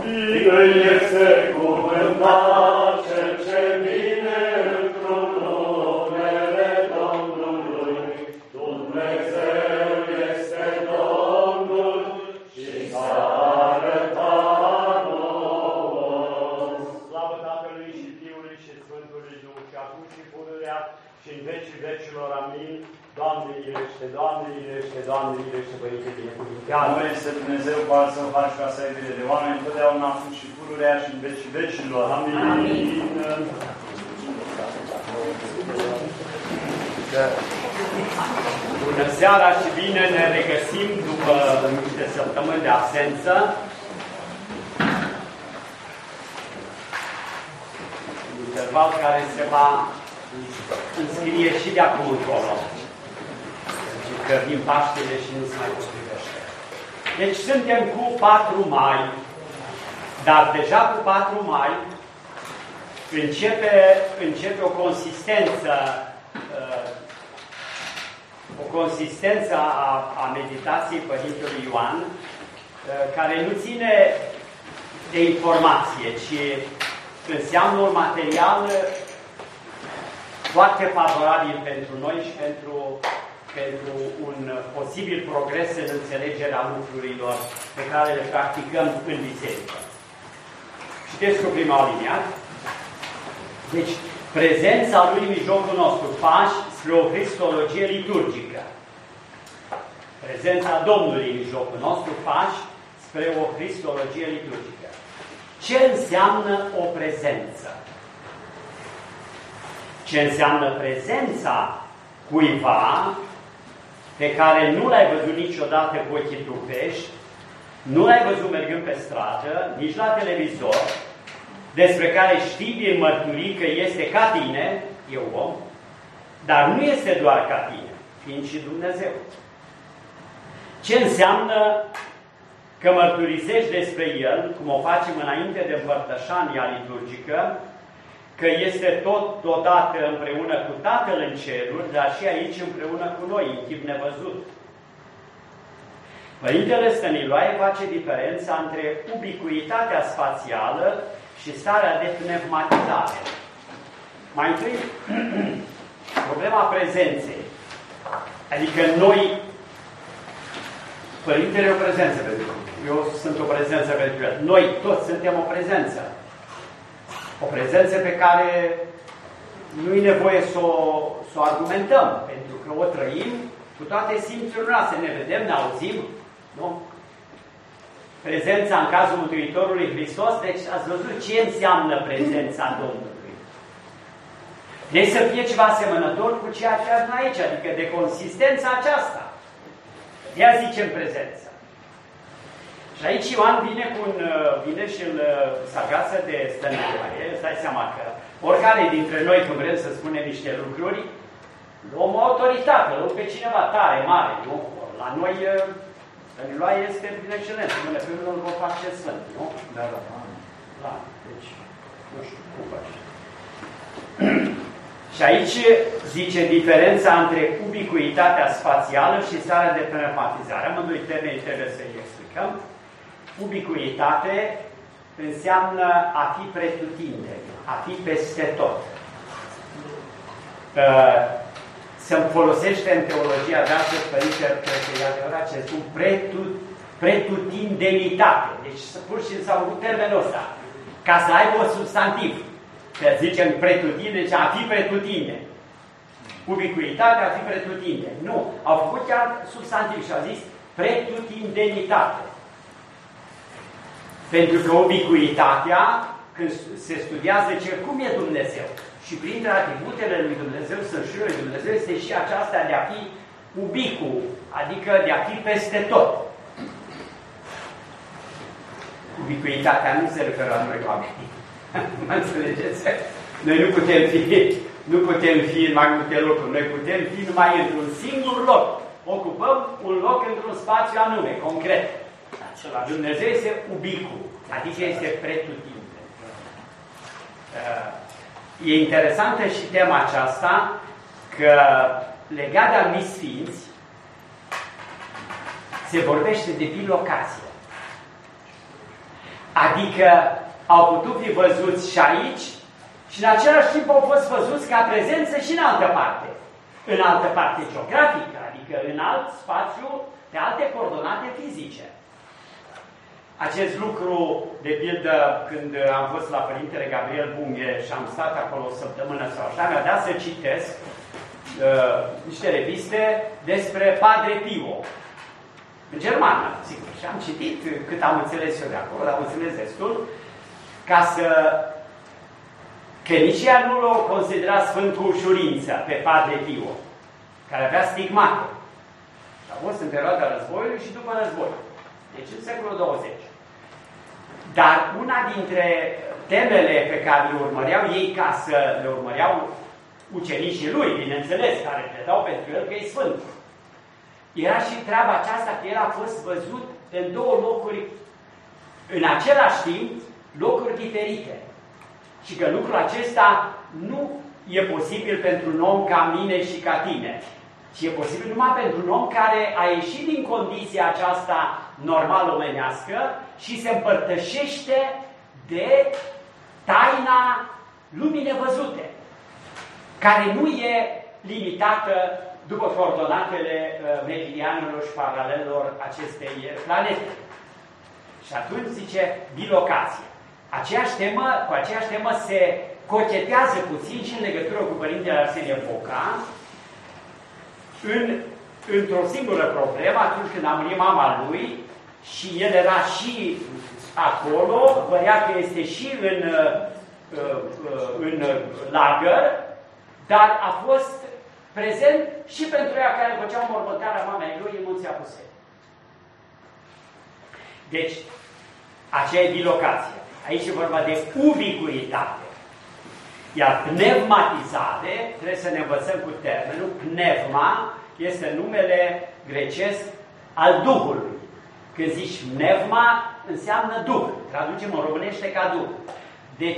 Bine este cuvântat cel ce vine într-un numele Domnului. Dumnezeu este Domnul și s-a arătat nouă. Slavă Tatălui și Fiului și Sfântului Duh, și acum și pururea și în vecii vecilor. Amin. Doamne iubește, Doamne iubește, Doamne iubește, Părinte binecuvintează. Nu este Dumnezeu par să faci ca să ai grijă de oameni, întotdeauna acum și pururea și în vecii vecilor. Amin. Amin. Bună seara și bine ne regăsim după niște săptămâni de absență. Interval care se va înscrie și de acum încolo. Pentru că vin Paștele și nu se mai potrivește. Deci suntem cu 4 mai, dar deja cu 4 mai începe o consistență a meditației Părintelui Ioan, care nu ține de informație, ci înseamnă un material foarte favorabil pentru noi și pentru un posibil progres în înțelegerea lucrurilor pe care le practicăm în biserică. Citesc cu prima aliniat. Deci, prezența lui în mijlocul nostru, pași spre o cristologie liturgică. Prezența Domnului în mijlocul nostru, pași spre o cristologie liturgică. Ce înseamnă o prezență? Ce înseamnă prezența cuiva pe care nu l-ai văzut niciodată cu ochii trupești, nu l-ai văzut mergând pe stradă, nici la televizor, despre care știi din mărturii că este ca tine, e om, dar nu este doar ca tine, fiind și Dumnezeu. Ce înseamnă că mărturisești despre El, cum o facem înainte de împărtășania liturgică, că este totodată împreună cu Tatăl în ceruri, dar și aici împreună cu noi, în chip nevăzut. Părintele Stăniloae face diferența între ubicuitatea spațială și starea de pneumatizare. Mai întâi, problema prezenței. Adică noi, Părintele e o prezență pentru noi. Eu sunt o prezență pentru el. Noi toți suntem o prezență. O prezență pe care nu e nevoie să o argumentăm, pentru că o trăim cu toate simțurile noastre. Ne vedem, ne auzim, nu? Prezența în cazul Mântuitorului Hristos, deci ați văzut ce înseamnă prezența Domnului. Deci să fie ceva asemănător cu ceea ce avem aici, adică de consistența aceasta. Ea zicem prezența. Și aici Ioan vine și îl se agață de Stăniloae. Îți dai seama că oricare dintre noi, când vrem să spunem niște lucruri, luăm o autoritate, luăm pe cineva tare, mare. Nu? La noi, Stăniloae este prin excelență. Numele pe unul îl vom face sfânt, nu? Da. Deci, nu știu cum faci. Și aici zice diferența între ubicuitatea spațială și starea de pneumatizare. Amândoi termeni trebuie să-i explicăm. Ubicuitate înseamnă a fi pretutindeni, a fi peste tot. Se folosește în teologia dată, Părinte, cred că e adevărat ce spun, pretutindenitate. Deci pur și simplu s-au avut termenul ăsta. Ca să aibă un substantiv. Să zicem pretutindeni, deci a fi pretutindeni. Ubicuitate, a fi pretutindeni. Nu. Au făcut chiar substantiv și au zis pretutindenitate. Pentru că ubicuitatea, când se studiază ce cum e Dumnezeu, și printre atributele lui Dumnezeu, sășirile lui Dumnezeu, este și aceasta de a fi ubicu, adică de a fi peste tot. Ubicuitatea nu se referă la noi oamenii. Mă înțelegeți? Noi nu putem fi în mai multe locuri. Noi putem fi numai într-un singur loc. Ocupăm un loc într-un spațiu anume, concret. Dumnezeu este ubicu, adică este pretutindeni. E interesantă și tema aceasta, că legat de anumiți sfinți, se vorbește de bilocație. Adică au putut fi văzuți și aici și în același timp au fost văzuți ca prezență și în altă parte. În altă parte geografică, adică în alt spațiu, pe alte coordonate fizice. Acest lucru, de pildă, când am fost la Părintele Gabriel Bunghe și am stat acolo o săptămână sau așa, mi-a dat să citesc niște reviste despre Padre Pio, în germană, sigur. Și am citit cât am înțeles eu de acolo, dar am înțeles destul, ca să... Că nici ea nu l-o considera sfânt cu ușurință pe Padre Pio, care avea stigmate. A fost în perioada războiului și după război. Deci în secolul 20. Dar una dintre temele pe care le urmăreau ei, ca să le urmăreau ucenicii lui, bineînțeles, care credau pentru el că e sfânt, era și treaba aceasta că el a fost văzut în două locuri, în același timp, locuri diferite. Și că lucrul acesta nu e posibil pentru un om ca mine și ca tine, ci e posibil numai pentru un om care a ieșit din condiția aceasta normal omenească și se împărtășește de taina lumii nevăzute, care nu e limitată după coordonatele meridianelor și paralelelor acestei planete. Și atunci zice bilocație. Cu aceeași temă se cochetează puțin și în legătură cu Părintele Arsenie Foca într-o singură problemă, atunci când a murit mama lui și el era și acolo, părea că este și în lagăr, dar a fost prezent și pentru ea care făcea mormântarea mamei lui în Munții Apuseni. Deci, aceea e bilocație. Aici e vorba de ubicuitate. Iar pneumatizare, trebuie să ne învățăm cu termenul, pneuma este numele grecesc al Duhului. Când zici pneuma, înseamnă Duh. Traducem în românește ca Duh. Deci,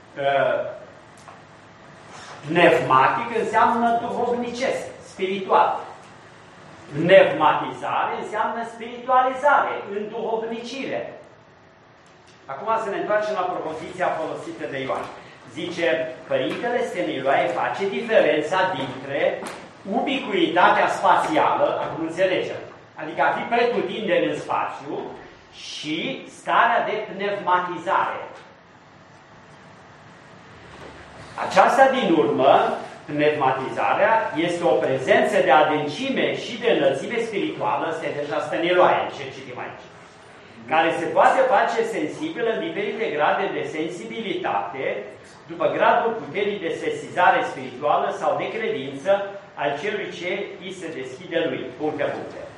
pneumatic înseamnă duhovnicesc, spiritual. Pneumatizare înseamnă spiritualizare, înduhovnicire. Acum să ne întoarcem la propoziția folosită de Ioan. Zice, Părintele Stăniloae face diferența dintre ubicuitatea spațială, acum înțelegem, adică a fi pretutindeni în spațiu, și starea de pneumatizare. Aceasta din urmă, pneumatizarea, este o prezență de adâncime și de înălțime spirituală, asta e deja Stăniloae, ce citim aici, care se poate face sensibilă în diferite grade de sensibilitate, după gradul puterii de sesizare spirituală sau de credință al celui ce îi se deschide lui. Puncte.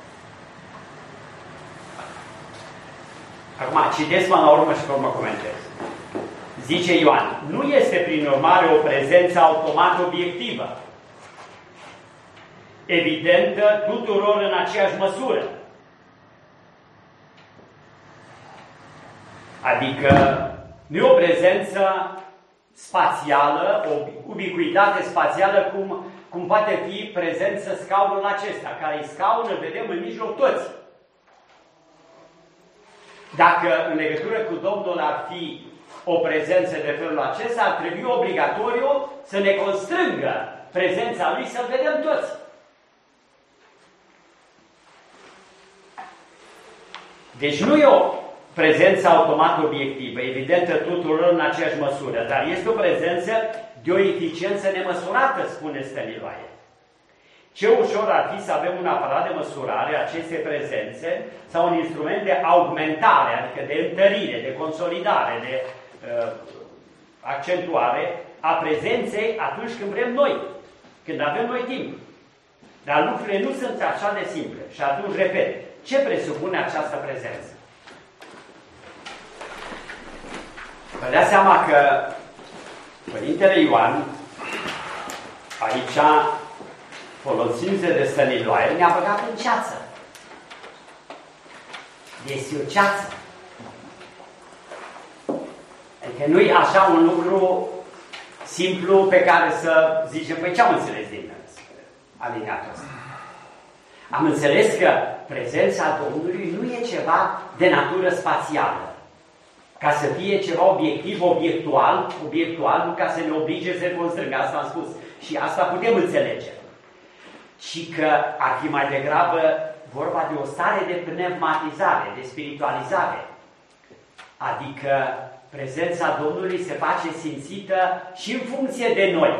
Acum, citesc până la urmă și pe urmă comentez. Zice Ioan, nu este prin urmare o prezență automat obiectivă, evidentă tuturor în aceeași măsură. Adică nu e o prezență spațială, o ubicuitate spațială cum poate fi prezență scaunul acesta, care e scaun, îl vedem în mijloc toți. Dacă în legătură cu Domnul ar fi o prezență de felul acesta, ar trebui obligatoriu să ne constrângă prezența Lui să-L vedem toți. Deci nu e o prezență automat obiectivă, evidentă tuturor în aceeași măsură, dar este o prezență de o eficiență nemăsurată, spune Stăniloae. Ce ușor ar fi să avem un aparat de măsurare a acestei prezențe sau un instrument de augmentare, adică de întărire, de consolidare, de accentuare a prezenței atunci când vrem noi, când avem noi timp. Dar lucrurile nu sunt așa de simple. Și atunci, repet, ce presupune această prezență? Vă dați seama că Părintele Ioan, aici, folosindu-se de Stăniloae, ne-a băgat în ceață. Este o ceață. Adică nu e așa un lucru simplu pe care să zicem, păi ce am înțeles din alineatul ăsta? Am înțeles că prezența Domnului nu e ceva de natură spațială, ca să fie ceva obiectiv, obiectual, nu ca să ne oblige să ne constrângă, asta am spus. Și asta putem înțelege. Și că ar fi mai degrabă vorba de o stare de pneumatizare, de spiritualizare. Adică prezența Domnului se face simțită și în funcție de noi.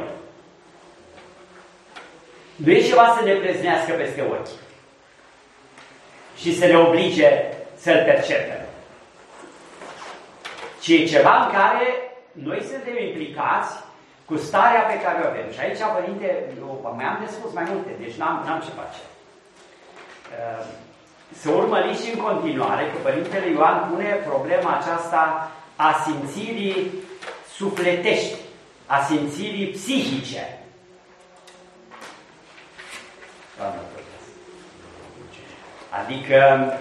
Nu e ceva să ne preznească peste ochi și să ne oblige să-L percepem, ci e ceva în care noi suntem implicați cu starea pe care o avem. Și aici, Părinte, eu mai am de spus mai multe, deci n-am ce face. Să urmăriți și în continuare că Părintele Ioan pune problema aceasta a simțirii sufletești, a simțirii psihice. Adică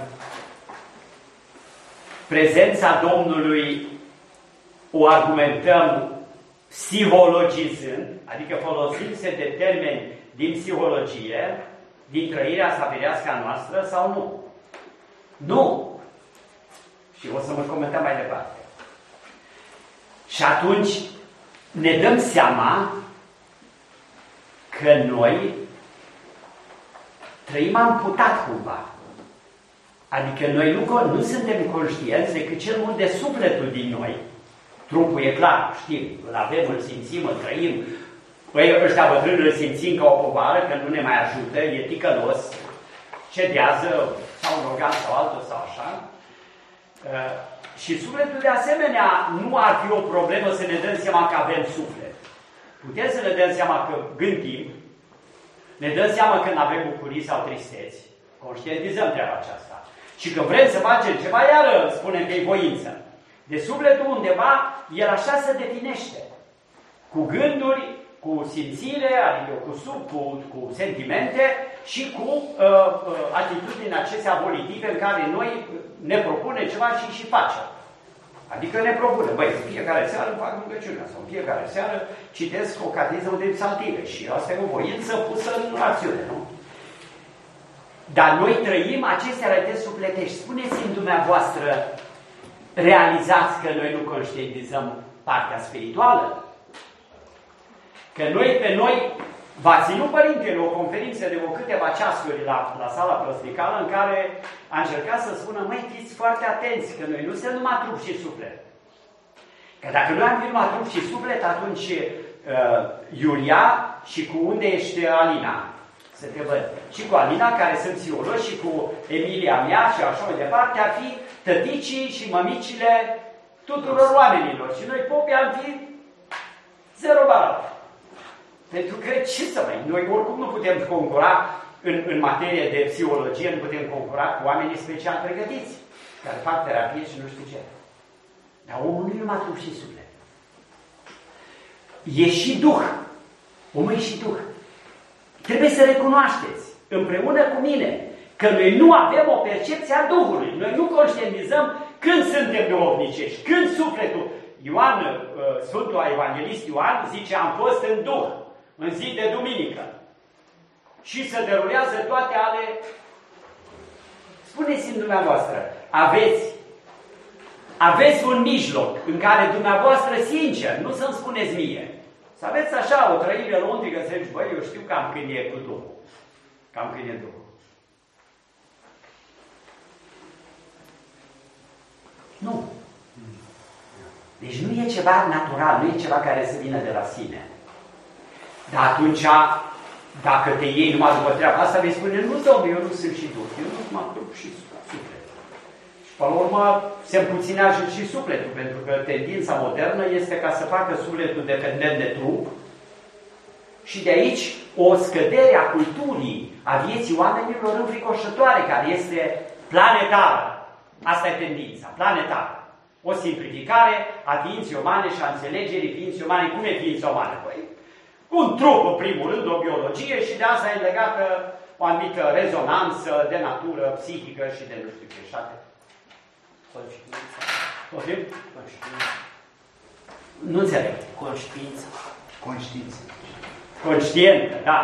prezența Domnului o argumentăm psihologizând, adică folosindu-se de termeni din psihologie, din trăirea sapirească a noastră sau nu? Nu! Și o să mă comentăm mai departe. Și atunci ne dăm seama că noi trăim amputat cumva. Adică noi nu suntem conștienți decât cel mult de sufletul din noi. Trupul e clar, știm, îl avem, îl simțim, îl trăim. Păi ăștia bătrâni îl simțim ca o povară, că nu ne mai ajută, e ticălos, cedează sau un organ sau altul sau așa. Și sufletul de asemenea nu ar fi o problemă să ne dăm seama că avem suflet. Putem să ne dăm seama că gândim, ne dăm seama când avem bucurii sau tristeți, conștientizăm treaba aceasta. Și când vrem să facem ceva, iară spunem că e voință. De sufletul undeva, el așa se definește. Cu gânduri, cu simțire, adică cu sentimente și cu atitudini acestea volitive în care noi ne propunem ceva și facem. Adică ne propunem, băi, în fiecare seară îmi fac rugăciunea sau în fiecare seară citesc o cateză de psaltire și asta e o voință pusă în acțiune, nu? Dar noi trăim aceste realități sufletești. Spuneți-mi dumneavoastră, realizați că noi nu conștientizăm partea spirituală? Că noi v-a ținut Părintele o conferință de câteva ceasuri la sala păstricală în care a încercat să spună, măi, fiți foarte atenți, că noi nu suntem numai trup și suflet. Că dacă noi am fi numai trup și suflet, atunci Iulia și cu unde ești Alina? Să te văd. Și cu Alina, care sunt psihologi, și cu Emilia mea și așa mai departe, ar fi tăticii și mămicile tuturor oamenilor. Și noi, popii, am fi zero barat. Pentru că, ce să mai, noi oricum nu putem concura în materie de psihologie, nu putem concura cu oamenii special pregătiți, care fac terapie și nu știu ce. Dar omul nu e numai trup și suflet. E și Duh. Omul e și Duh. Trebuie să recunoașteți, împreună cu mine, că noi nu avem o percepție a Duhului. Noi nu conștientizăm când suntem duhovnicești, când sufletul. Ioan, Sfântul Evanghelist Ioan, zice, am fost în Duh, în zi de duminică. Și se derulează toate ale... Spuneți-mi dumneavoastră, aveți un mijloc în care dumneavoastră, sincer, nu să-mi spuneți mie, să aveți așa o trăire lăuntrică, să zici, băi, eu știu cam când e cu Duhul. Cam când e Duhul. Nu. Deci nu e ceva natural, nu e ceva care să vină de la sine. Dar atunci, dacă te iei numai după treaba asta, vei spune, nu, domnule, eu nu sunt și Duh, eu nu mă trup și suflet. Și pe la urmă se împuținează și sufletul, pentru că tendința modernă este ca să facă sufletul dependent de trup și de aici o scădere a culturii, a vieții oamenilor înfricoșătoare, care este planetară. Asta e tendința, planetară. O simplificare a ființei umane și a înțelegerii ființei umane. Cum e ființa umană? Păi, un trup, în primul rând, o biologie și de asta e legată o anumită rezonanță de natură psihică și de nu știu ce. Conștiință. Nu înțeleg. Conștiință. Conștiință. Conștientă, da.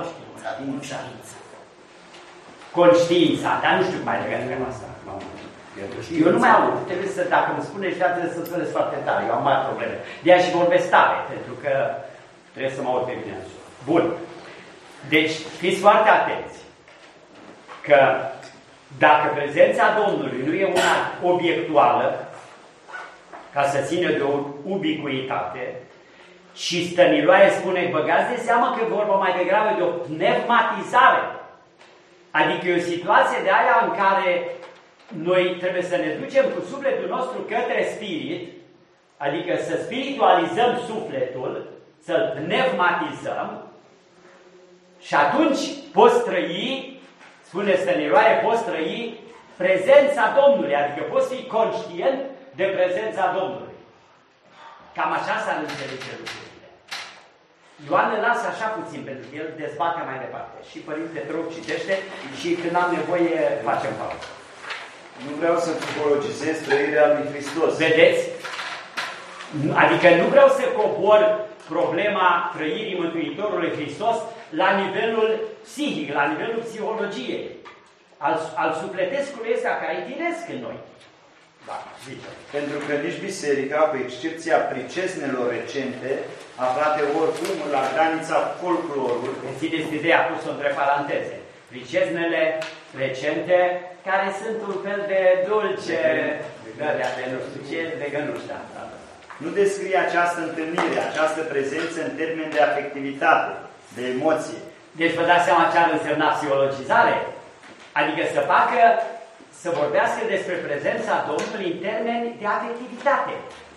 Conștiință. Conștiința, dar nu știu cum mai legat treaba asta. Eu nu mai aud. Trebuie să, dacă îmi spuneți, trebuie să spuneți foarte tare. Eu am mari probleme. De aia și vorbesc tare, pentru că trebuie să mă aud pe mine în sus. Bun. Deci, fiți foarte atenți. Că dacă prezența Domnului nu e una obiectuală, ca să țină de o ubicuitate, și Stăniloae spune, băgați de seamă că e vorba mai degrabă de o pneumatizare. Adică e o situație de aia în care noi trebuie să ne ducem cu sufletul nostru către spirit, adică să spiritualizăm sufletul, să-l pneumatizăm și atunci poți trăi, spune Stăniloae, poți trăi prezența Domnului, adică poți fi conștient de prezența Domnului. Cam așa s-ar înțelege lucrurile. Ioan le lasă așa puțin, pentru că el dezbate mai departe. Și Părinte, te rog, citește și când am nevoie, facem pauză. Nu vreau să psihologizez trăirea lui Hristos. Vedeți? Adică nu vreau să cobor problema trăirii Mântuitorului Hristos la nivelul psihic, la nivelul psihologiei. Al sufletescului ăsta care e firesc în noi. Da, zice. Pentru că nici biserica, cu excepția priceznelor recente, aflate oricum la granița folclorului. Țineți ideea, pus-o între paranteze. Priceznele recente, care sunt un fel de dulce, de nu știu ce, de gănușa. Nu descrie această întâlnire, această prezență în termeni de afectivitate, de emoție. Deci vă dați seama ce ar însemna psihologizare? Adică să facă, să vorbească despre prezența Domnului în termeni de afectivitate.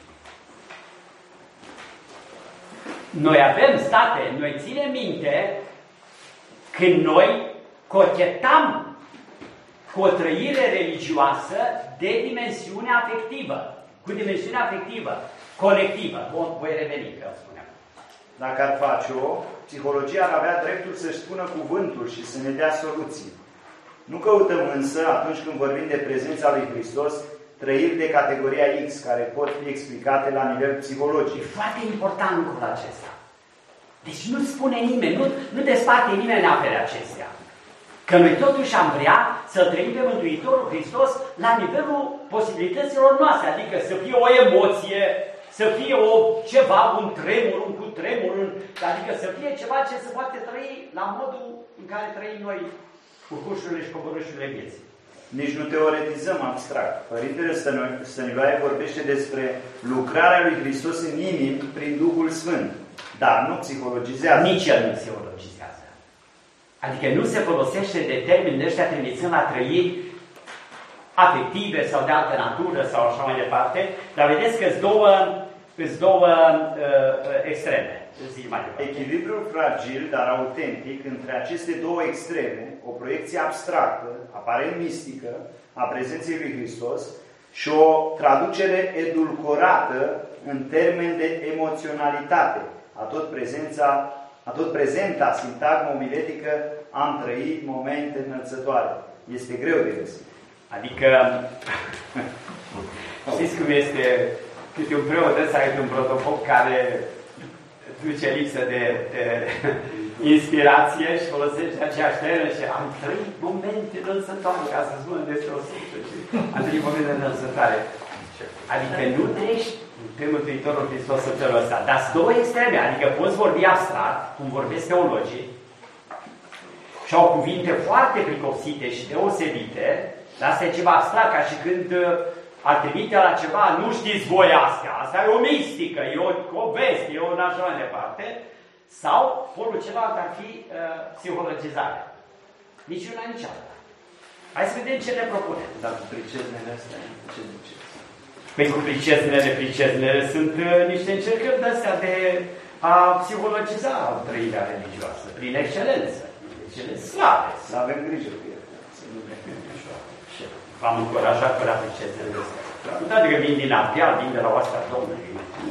Noi avem state, noi ținem minte când noi cochetam cu o trăire religioasă de dimensiune afectivă, cu dimensiune afectivă, conectivă. Voi reveni, că spuneam. Dacă ar face-o, psihologia ar avea dreptul să-și spună cuvântul și să ne dea soluții. Nu căutăm însă, atunci când vorbim de prezența lui Hristos, trăiri de categoria X, care pot fi explicate la nivel psihologic. E foarte important lucrul acesta. Deci nu spune nimeni, nu desparte nimeni apele acestea. Că noi totuși am vrea să trăim pe Mântuitorul Hristos la nivelul posibilităților noastre, adică să fie o emoție, să fie ceva, un tremur, un cutremur, adică să fie ceva ce se poate trăi la modul în care trăim noi urcușurile și coborâșurile vieții. Nici nu teoretizăm abstract. Părintele Stăniloae vorbește despre lucrarea lui Hristos în inimi prin Duhul Sfânt, dar nu psihologizează. Nici el nu psihologizează. Adică nu se folosește de termeni de ăștia trimițând la trăiri afective sau de altă natură sau așa mai departe, dar vedeți că sunt două extreme. Echilibrul fragil, dar autentic, între aceste două extreme, o proiecție abstractă, aparent mistică, a prezenței lui Hristos și o traducere edulcorată în termeni de emoționalitate a tot prezenta sintagmă omiletică, am trăit momente înălțătoare. Este greu de găsit. Adică, știți cum este, câte un preot ăsta, câte un protopop care duce lipsă de inspirație și folosește aceeași termenă și am trăit momente înălțătoare, ca să spună despre o sfântă și am trăit momente înălțătoare. Adică nu treci pe Mântuitorul Hristos în felul ăsta. Dar sunt două extreme, adică poți vorbi abstract, cum vorbesc teologii, și au cuvinte foarte pricopsite și deosebite, dar asta e ceva abstract, ca și când ar trimite la ceva, nu știți voi asta e o mistică, e o veste, e o așa mai departe, sau polul ceva ar fi psihologizare. Nici una, nici alta. Hai să vedem ce ne propune. Dar cu priceznele astea, ce ziceți? Păi cu priceznele sunt niște încercări de-astea de a psihologiza trăirea religioasă, prin excelență, cele slabe. Să avem grijă cu ele. V-am încurajat cu la priceznele astea. Nu toate că vin din Abia, vin de la oastea Domnului.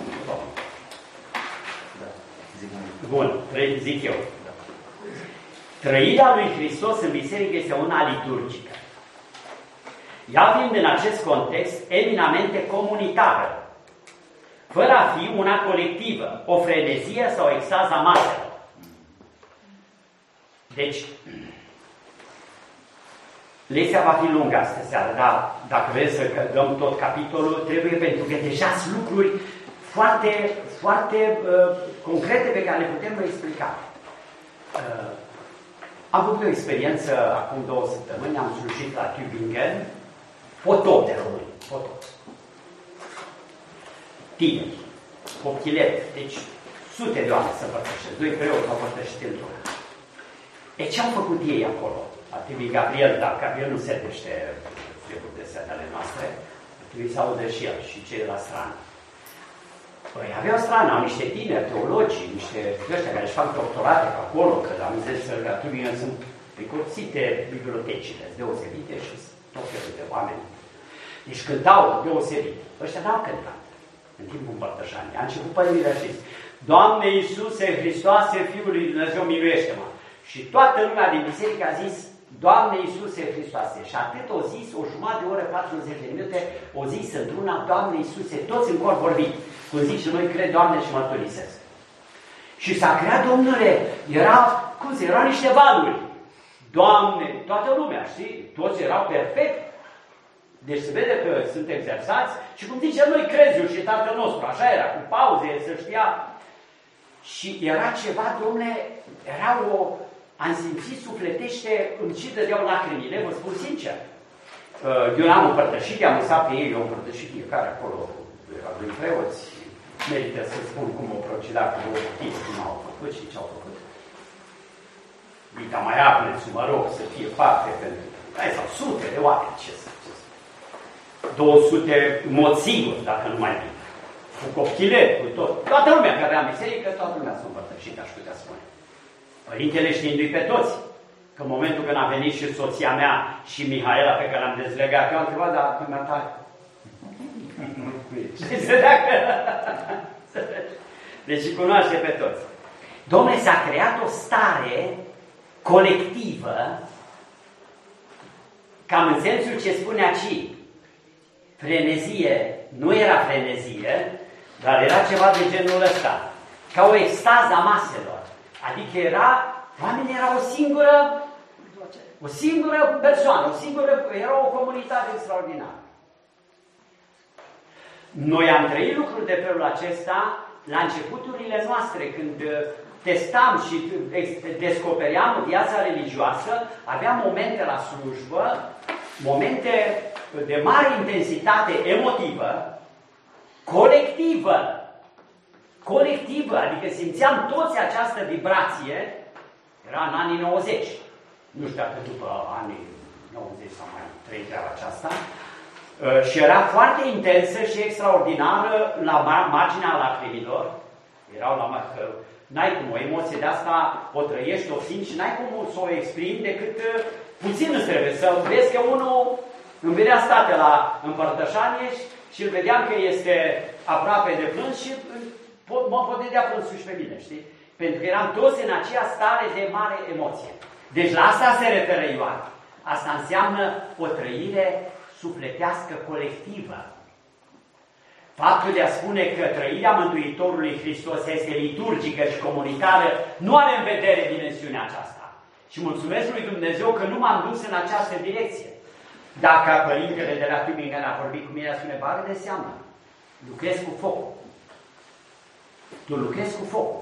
Bun, zic eu. Trăirea lui Hristos în biserică este una liturgică. Ea fiind în acest context eminamente comunitară, fără a fi una colectivă, o frenezie sau extaza maselor. Deci, Lecția va fi lungă astă seară, dar dacă vreți să dăm tot capitolul, trebuie, pentru că deja sunt lucruri foarte, foarte concrete pe care le putem explica. Am avut o experiență acum 2 săptămâni, am slujit la Tübingen, potop de români, potop. Tineri, copchileri, deci sute de oameni să împărtășesc, 2 preoți au împărtășit într-una. E ce au făcut ei acolo? Ar trebui Gabriel, dar Gabriel nu servește treburi de setele noastre, ar trebui să audă și el și cei de la strană. Păi aveau strană, au niște tineri, teologi, niște ăștia care își fac doctorate pe acolo, că am zis că la Tübingen sunt precopsite bibliotecile, deosebite și tot felul de oameni. Deci cântau deosebit. Ăștia n-au cântat în timpul împărtășanii. A început părinile și zis, Doamne Iisuse Hristoase, Fiul lui Dumnezeu, miluiește-mă! Și toată lumea din biserică a zis, Doamne Iisuse Hristoase. Și atât o zis, o jumătate de oră, 40 de minute, o zis într-una, Doamne Iisuse, toți în cor vorbit. Cum zic și noi, cred, Doamne, și mărturisesc. Și s-a creat, Domnule, erau niște valuri. Doamne, toată lumea, știi? Toți erau perfect. Deci se vede că sunt exersați și cum zicem noi, Creziu și Tatăl nostru, așa era, cu pauze, să știa. Și era ceva, Dom'le, era am simțit sufletește, îmi și dădeau lacrimile, vă spun sincer. Eu n-am împărtășit, i-am lăsat pe ei, eu am împărtășit fiecare acolo, erau 2 preoți, merită să spun cum au procedat cu o cutie, cum au făcut și ce au făcut. Uita, mai aplețul, mă rog, să fie parte pentru... Hai, sau sute de oameni, ce să 200 moțiuri, dacă nu mai bine. Cu copchileri, cu tot. Toată lumea care era în biserică, toată lumea s-a împărtășit, aș putea spune. Părintele știindu-i pe toți. Că în momentul când a venit și soția mea și Mihaela, pe care l-am dezlegat, eu am întrebat, dar dumneata... Deci cunoaște pe toți. Dom'le, s-a creat o stare colectivă, cam în sensul ce spune aici. Frenezie, nu era frenezie, dar era ceva de genul ăsta. Ca o extază a maselor. Adică oamenii erau o singură persoană, era o comunitate extraordinară. Noi am trăit lucruri de felul acesta la începuturile noastre, când testam și descopeream viața religioasă, aveam momente la slujbă, momente de mare intensitate emotivă, colectivă, adică simțeam toți această vibrație, era în anii 90, nu știu dacă după anii 90 sau mai trăit treaba aceasta, și era foarte intensă și extraordinară la marginea lacrimilor, erau la că n-ai cum, o emoție de asta o trăiești, o simți și n-ai cum să o exprimi decât puțin îți trebuie să vezi că unul îmi venea state la împărtășanie și îl vedeam că este aproape de plâns și mă podedea plânsul și pe mine, știi? Pentru că eram toți în aceea stare de mare emoție. Deci la asta se referă Ioan. Asta înseamnă o trăire sufletească colectivă. Faptul de a spune că trăirea Mântuitorului Hristos este liturgică și comunitară nu are în vedere dimensiunea aceasta. Și mulțumesc lui Dumnezeu că nu m-am dus în această direcție. Dacă părintele de la Tübingen a vorbit cu mine, spune, bagă de seamă, lucrez cu focul. Tu lucrezi cu focul.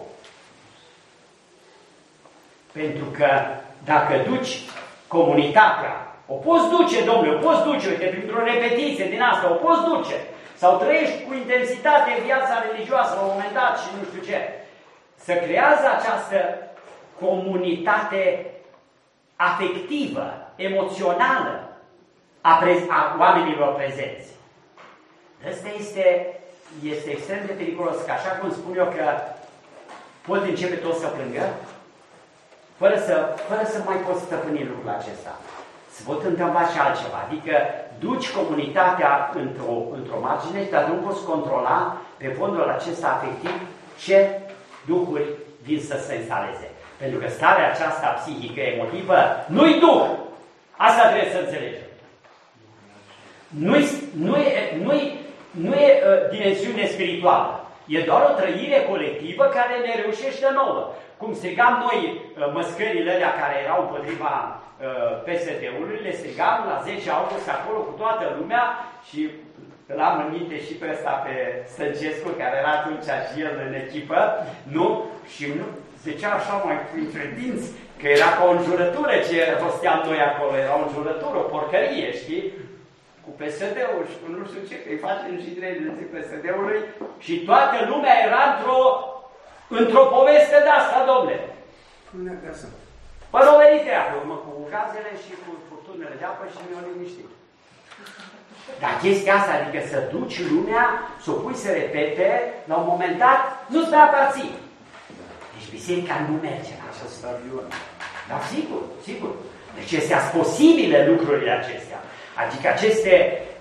Pentru că dacă duci comunitatea, o poți duce, domnule, o poți duce, uite, printr-o repetiție din asta, o poți duce. Sau trăiești cu intensitate viața religioasă la un moment dat și nu știu ce. Să creează această comunitate afectivă, emoțională a oamenilor prezenți. Ăsta este extrem de periculos, că așa cum spun eu că pot începe toți să plângă, fără să mai poți stăpâni lucrul acesta. Se pot întâmpla și altceva, adică duci comunitatea într-o margine, dar nu poți controla pe fondul acesta afectiv ce duhuri vin să se instaleze. Pentru că starea aceasta psihică, emotivă, nu-i duh. Asta trebuie să înțelegem. Nu e dimensiune spirituală. E doar o trăire colectivă care ne reușește nouă. Cum strigam noi măscările alea care erau împotriva PSD-ului, le strigam la 10 august acolo cu toată lumea și l-am în minte și pe ăsta, pe Stăncescu, care era atunci și el în echipă, nu? Și nu zicea așa mai printre dinți, că era ca o înjurătură ce rosteam noi acolo, era o înjurătură, o porcărie, știi? Cu PSD-ul și cu nu știu ce, că îi facem și dreptul PSD-ului și toată lumea era într-o poveste de asta, domnule. Până o venit ea, urmă, cu gazele și cu furtunele de apă și ne-au liniștit. Dar chestia asta, adică să duci lumea, să o pui să repete, la un moment dat, nu-ți mai aparții. Deci biserica nu merge la acest stadion. Dar sigur, sigur. Deci este posibile lucrurile acestea. Adică aceste,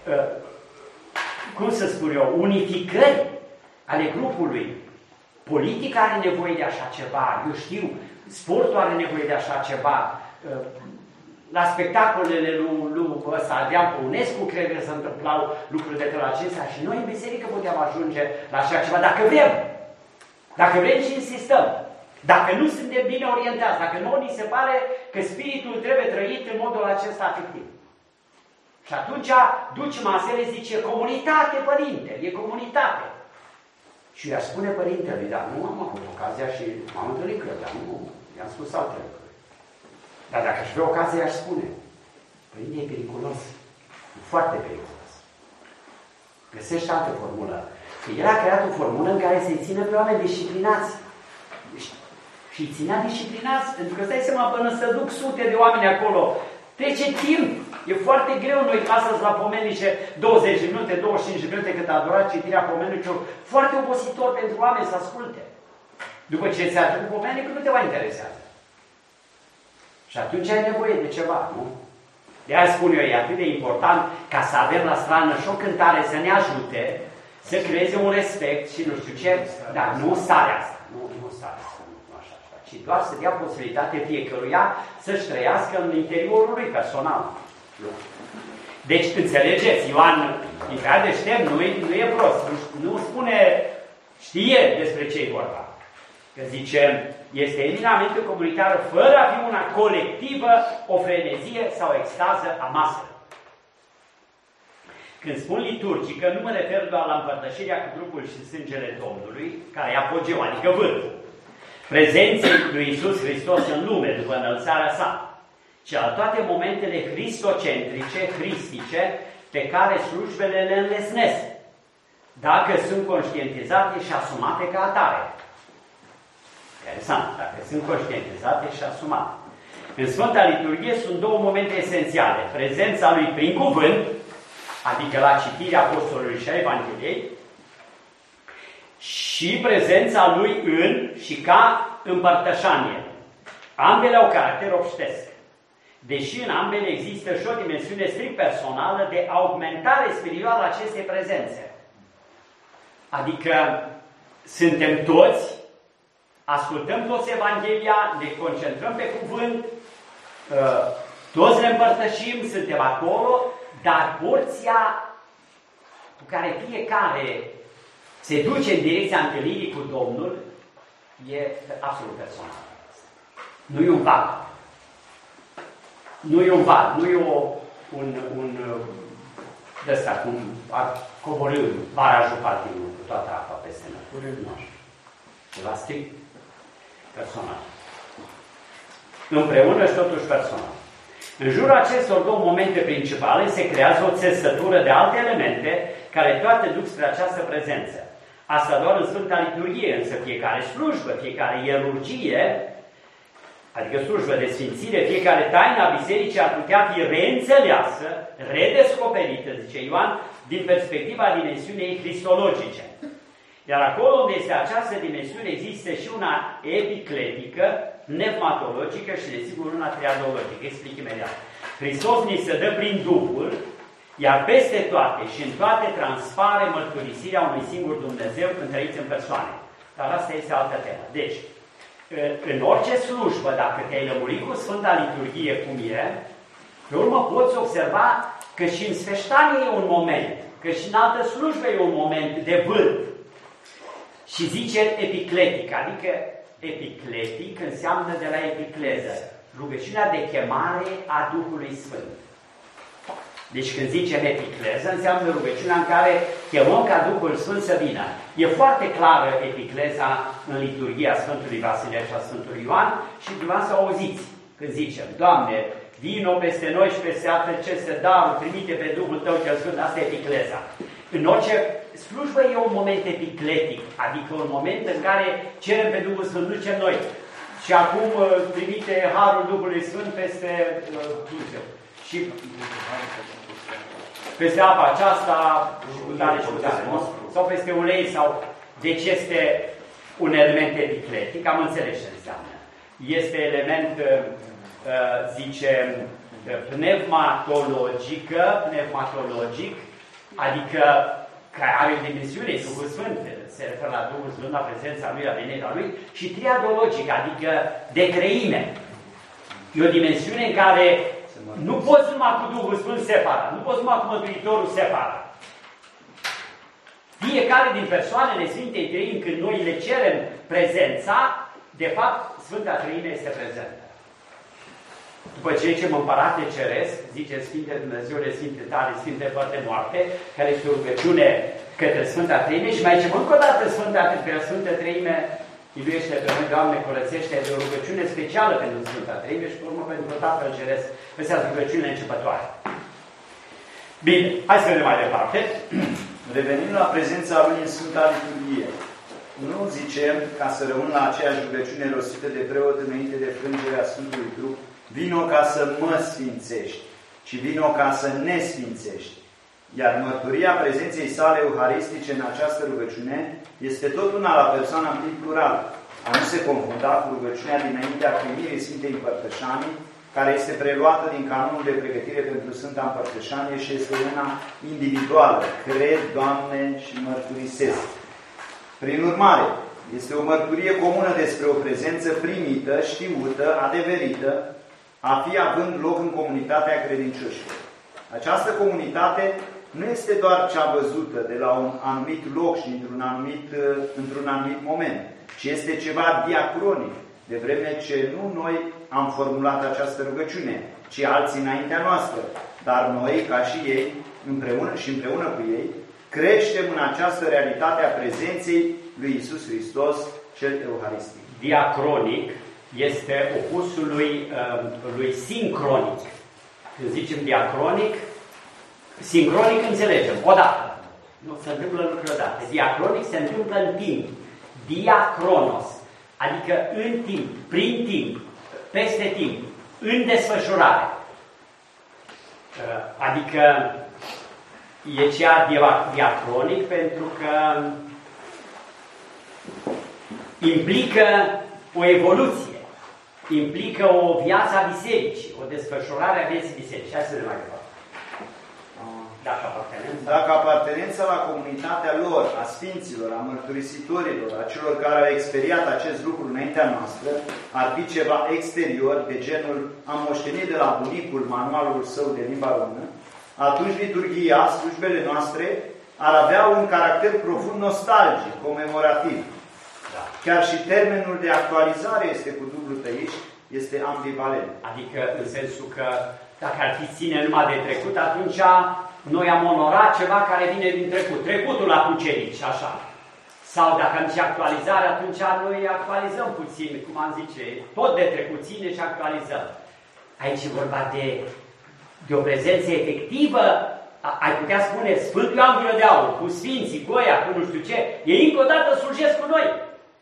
cum să spun eu, unificări ale grupului. Politica are nevoie de așa ceva, eu știu, sportul are nevoie de așa ceva. La spectacolele lui Adrian Păunescu, cred că se întâmplau lucruri de felul acesta și noi în biserică putem ajunge la așa ceva, dacă vrem. Dacă vrem și insistăm. Dacă nu suntem bine orientați, dacă nouă ni se pare că spiritul trebuie trăit în modul acesta afectiv. Și atunci duci masele, zice, comunitate, părinte, e comunitate. Și i-aș spune părintelui, dar nu am avut ocazia și m-am întâlnit cu el, dar nu, i-am spus alte lucruri. Dar dacă aș vrea ocazia, i-aș spune, părinte, e periculos, e foarte periculos. Găsește altă formulă. Că el a creat o formulă în care să-i țină pe oameni disciplinați. Și îi ținea disciplinați, pentru că stai seama, până să duc sute de oameni acolo, trece timp. E foarte greu noi astăzi la pomenice 20 minute, 25 minute cât a durat citirea pomenicului, foarte obositor pentru oameni să asculte. După ce se aduc pomenicul, nu te mai interesează. Și atunci ai nevoie de ceva, nu? De-aia spun eu, e atât de important ca să avem la strană și o cântare să ne ajute să creeze un respect și nu știu ce, dar nu starea asta. Nu starea asta, nu așa, ci doar să dea posibilitate fiecăruia să-și trăiască în interiorul lui personal. Deci, înțelegeți, Ioan e prea deștept, nu e prost, nu spune, știe despre ce e vorba. Că zice, este eminamente comunitară, fără a fi una colectivă, o frenezie sau extază a maselor. Când spun liturgică, nu mă refer doar la împărtășirea cu trupul și sângele Domnului, care e apogeu, adică vârful, prezenței lui Iisus Hristos în lume după înălțarea sa, ci la toate momentele cristocentrice, cristice, pe care slujbele le înlesnesc, dacă sunt conștientizate și asumate ca atare. Interesant, dacă sunt conștientizate și asumate. În Sfânta Liturghie sunt două momente esențiale. Prezența lui prin cuvânt, adică la citirea Apostolului și a Evangheliei, și prezența lui în și ca împărtășanie. Ambele au caracter obștesc. Deși în ambele există și o dimensiune strict personală de augmentare spirituală a acestei prezențe. Adică suntem toți, ascultăm toți Evanghelia, ne concentrăm pe cuvânt, toți ne împărtășim, suntem acolo, dar porția cu care fiecare se duce în direcția întâlnirii cu Domnul e absolut personală. Nu e un val. Nu e un val, nu e un de ăsta, cum a coborât barajul Patinului cu toată apa peste noi. Nu așa. Ceva strict personal. Împreună și totuși personal. În jurul acestor două momente principale se creează o țesătură de alte elemente care toate duc spre această prezență. Asta doar în Sfânta Liturghie, însă fiecare slujbă, fiecare ierurgie, adică slujbă de sfințire, fiecare taină a bisericii ar putea fi reînțeleasă, redescoperită, zice Ioan, din perspectiva dimensiunii cristologice. Iar acolo unde este această dimensiune există și una epicletică, pneumatologică și, desigur, una triadologică. Explic imediat. Hristos ni se dă prin Duhul, iar peste toate și în toate transpare mărturisirea unui singur Dumnezeu întăriți în persoane. Dar asta este altă temă. Deci, în orice slujbă, dacă te-ai lămurit cu Sfânta Liturghie cum e, pe urmă poți observa că și în sfeștanie e un moment, că și în altă slujbă e un moment de vârf. Și zice epicletic, adică epicletic înseamnă de la epicleză, rugăciunea de chemare a Duhului Sfânt. Deci când zicem epicleză, înseamnă rugăciunea în care chemăm ca Duhul Sfânt să vină. E foarte clară epicleza în liturghia Sfântului Vasile și a Sfântului Ioan și dumneavoastră auziți când zicem, Doamne, vino peste noi și peste aceste daruri, trimite pe Duhul Tău cel Sfânt, asta e epicleza. În orice slujbă e un moment epicletic, adică un moment în care cerem pe Duhul Sfânt, nu zicem noi. Și acum trimite Harul Duhului Sfânt peste și peste apa aceasta sau peste ulei sau... Deci este un element epicletic, am înțeles ce înseamnă. Este element, zice, pneumatologic, adică care are o dimensiune, Duhul Sfânt, se referă la Duhul Sfânt, la prezența Lui, la venirea Lui, și triadologic, adică de treime. E o dimensiune în care nu poți numai cu Duhul Sfânt separat, nu poți numai cu Mântuitorul separat. Fiecare din persoanele Sfintei Treimi, când noi le cerem prezența, de fapt, Sfânta Treime este prezentă. După ce zicem Împărate Ceresc, zice Sfinte Dumnezeule, Sfinte Tare, Sfinte Foarte Moarte, care este o rugăciune către Sfânta Treime și mai zicem încă o dată Sfânta Treime, iubește pe noi, Doamne, curățește, de o rugăciune specială pentru Sfânta Treime și pe urmă pentru Tatăl Ceresc. Astea sunt rugăciunile începătoare. Bine, hai să vedem mai departe. Revenim la prezența Lui în Sfânta Liturghie. Nu zicem, ca să rămân la aceeași rugăciune rostită de preot înainte de frângerea Sfântului Trup, vino ca să mă sfințești, ci vino ca să ne sfințești. Iar mărturia prezenței sale euharistice în această rugăciune este tot una la persoana în plin plural, a nu se confunda cu rugăciunea dinaintea primirii Sfintei Împărtășanii, care este preluată din canonul de pregătire pentru Sfânta Împărtășanie și este una individuală. Cred, Doamne, și mărturisesc. Prin urmare, este o mărturie comună despre o prezență primită, știută, adeverită, a fi având loc în comunitatea credincioșilor. Această comunitate nu este doar cea văzută de la un anumit loc și într-un anumit moment, ci este ceva diacronic, de vreme ce nu noi am formulat această rugăciune, ci alții înaintea noastră, dar noi, ca și ei, împreună cu ei, creștem în această realitate a prezenței lui Iisus Hristos, cel euharistic. Diacronic este opusul lui sincronic. Când zicem diacronic, sincronic înțelegem, odată. Nu se întâmplă lucruri odată. Diacronic se întâmplă în timp. Diacronos, adică în timp, prin timp, peste timp, în desfășurare. Adică e cea diacronic pentru că implică o evoluție, implică o viață a bisericii, o desfășurare a vieții bisericii. Hai să vedem mai departe. Dacă apartenența la comunitatea lor, a sfinților, a mărturisitorilor, a celor care au experiat acest lucru înaintea noastră, ar fi ceva exterior, de genul am moștenit de la bunicul manualul său de limba română, atunci liturghia, slujbele noastre, ar avea un caracter profund nostalgic, comemorativ. Da. Chiar și termenul de actualizare este cu dublu tăiș, este ambivalent. Adică în sensul că dacă ar fi ține numai de trecut, atunci noi am onorat ceva care vine din trecut. Trecutul la cucerici, așa. Sau dacă am zis actualizare, atunci noi actualizăm puțin, cum am zice, tot de trecut ține și actualizăm. Aici e vorba de o prezență efectivă, ai putea spune, Sfântul Ioan Gură de Aur, cu sfinții, cu ăia, cu nu știu ce, ei încă o dată slujesc cu noi.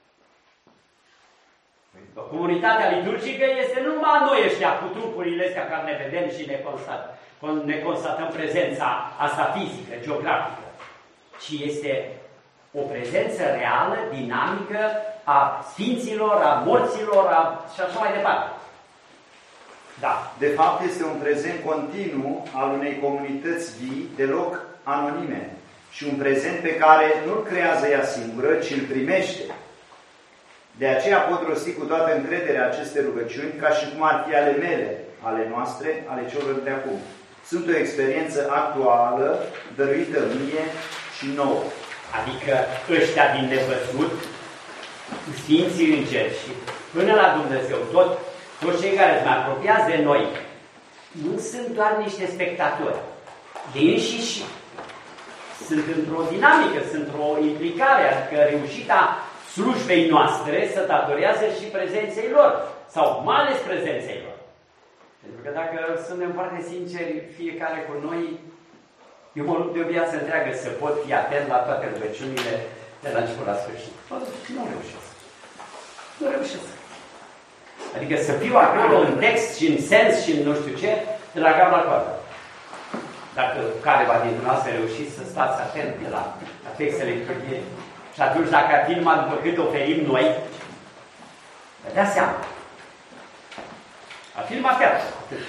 Comunitatea liturgică este numai noi ăștia, cu trupurile astea care ne vedem și ne constatăm prezența asta fizică, geografică, ci este o prezență reală, dinamică a sfinților, a morților și așa mai departe. Da. De fapt, este un prezent continuu al unei comunități vii, deloc anonime, și un prezent pe care nu-l creează ea singură, ci îl primește. De aceea pot rosti cu toată încrederea aceste rugăciuni, ca și cum ar fi ale mele, ale noastre, ale celor de acum. Sunt o experiență actuală, dăruită mie și nouă. adică ăștia din nevăzut, Sfinții Îngeri și până la Dumnezeu, toți cei care se apropiază de noi, nu sunt doar niște spectatori. Ei înșiși sunt într-o dinamică, sunt într-o implicare, adică reușita slujbei noastre se datorează și prezenței lor, sau mai ales prezenței lor. Pentru că dacă suntem foarte sinceri, fiecare cu noi, eu mă lupt de o viață întreagă să pot fi atent la toate rugăciunile de la început la sfârșit. Nu reușesc. Nu reușesc. Adică să fiu acolo în text și în sens și în nu știu ce, de la cap la coadă. Dacă careva dintre noastre reușit să stați atent la textele liturgiei și atunci dacă ar fi numai după cât oferim noi, vă dați seama. Ar fi numai piață.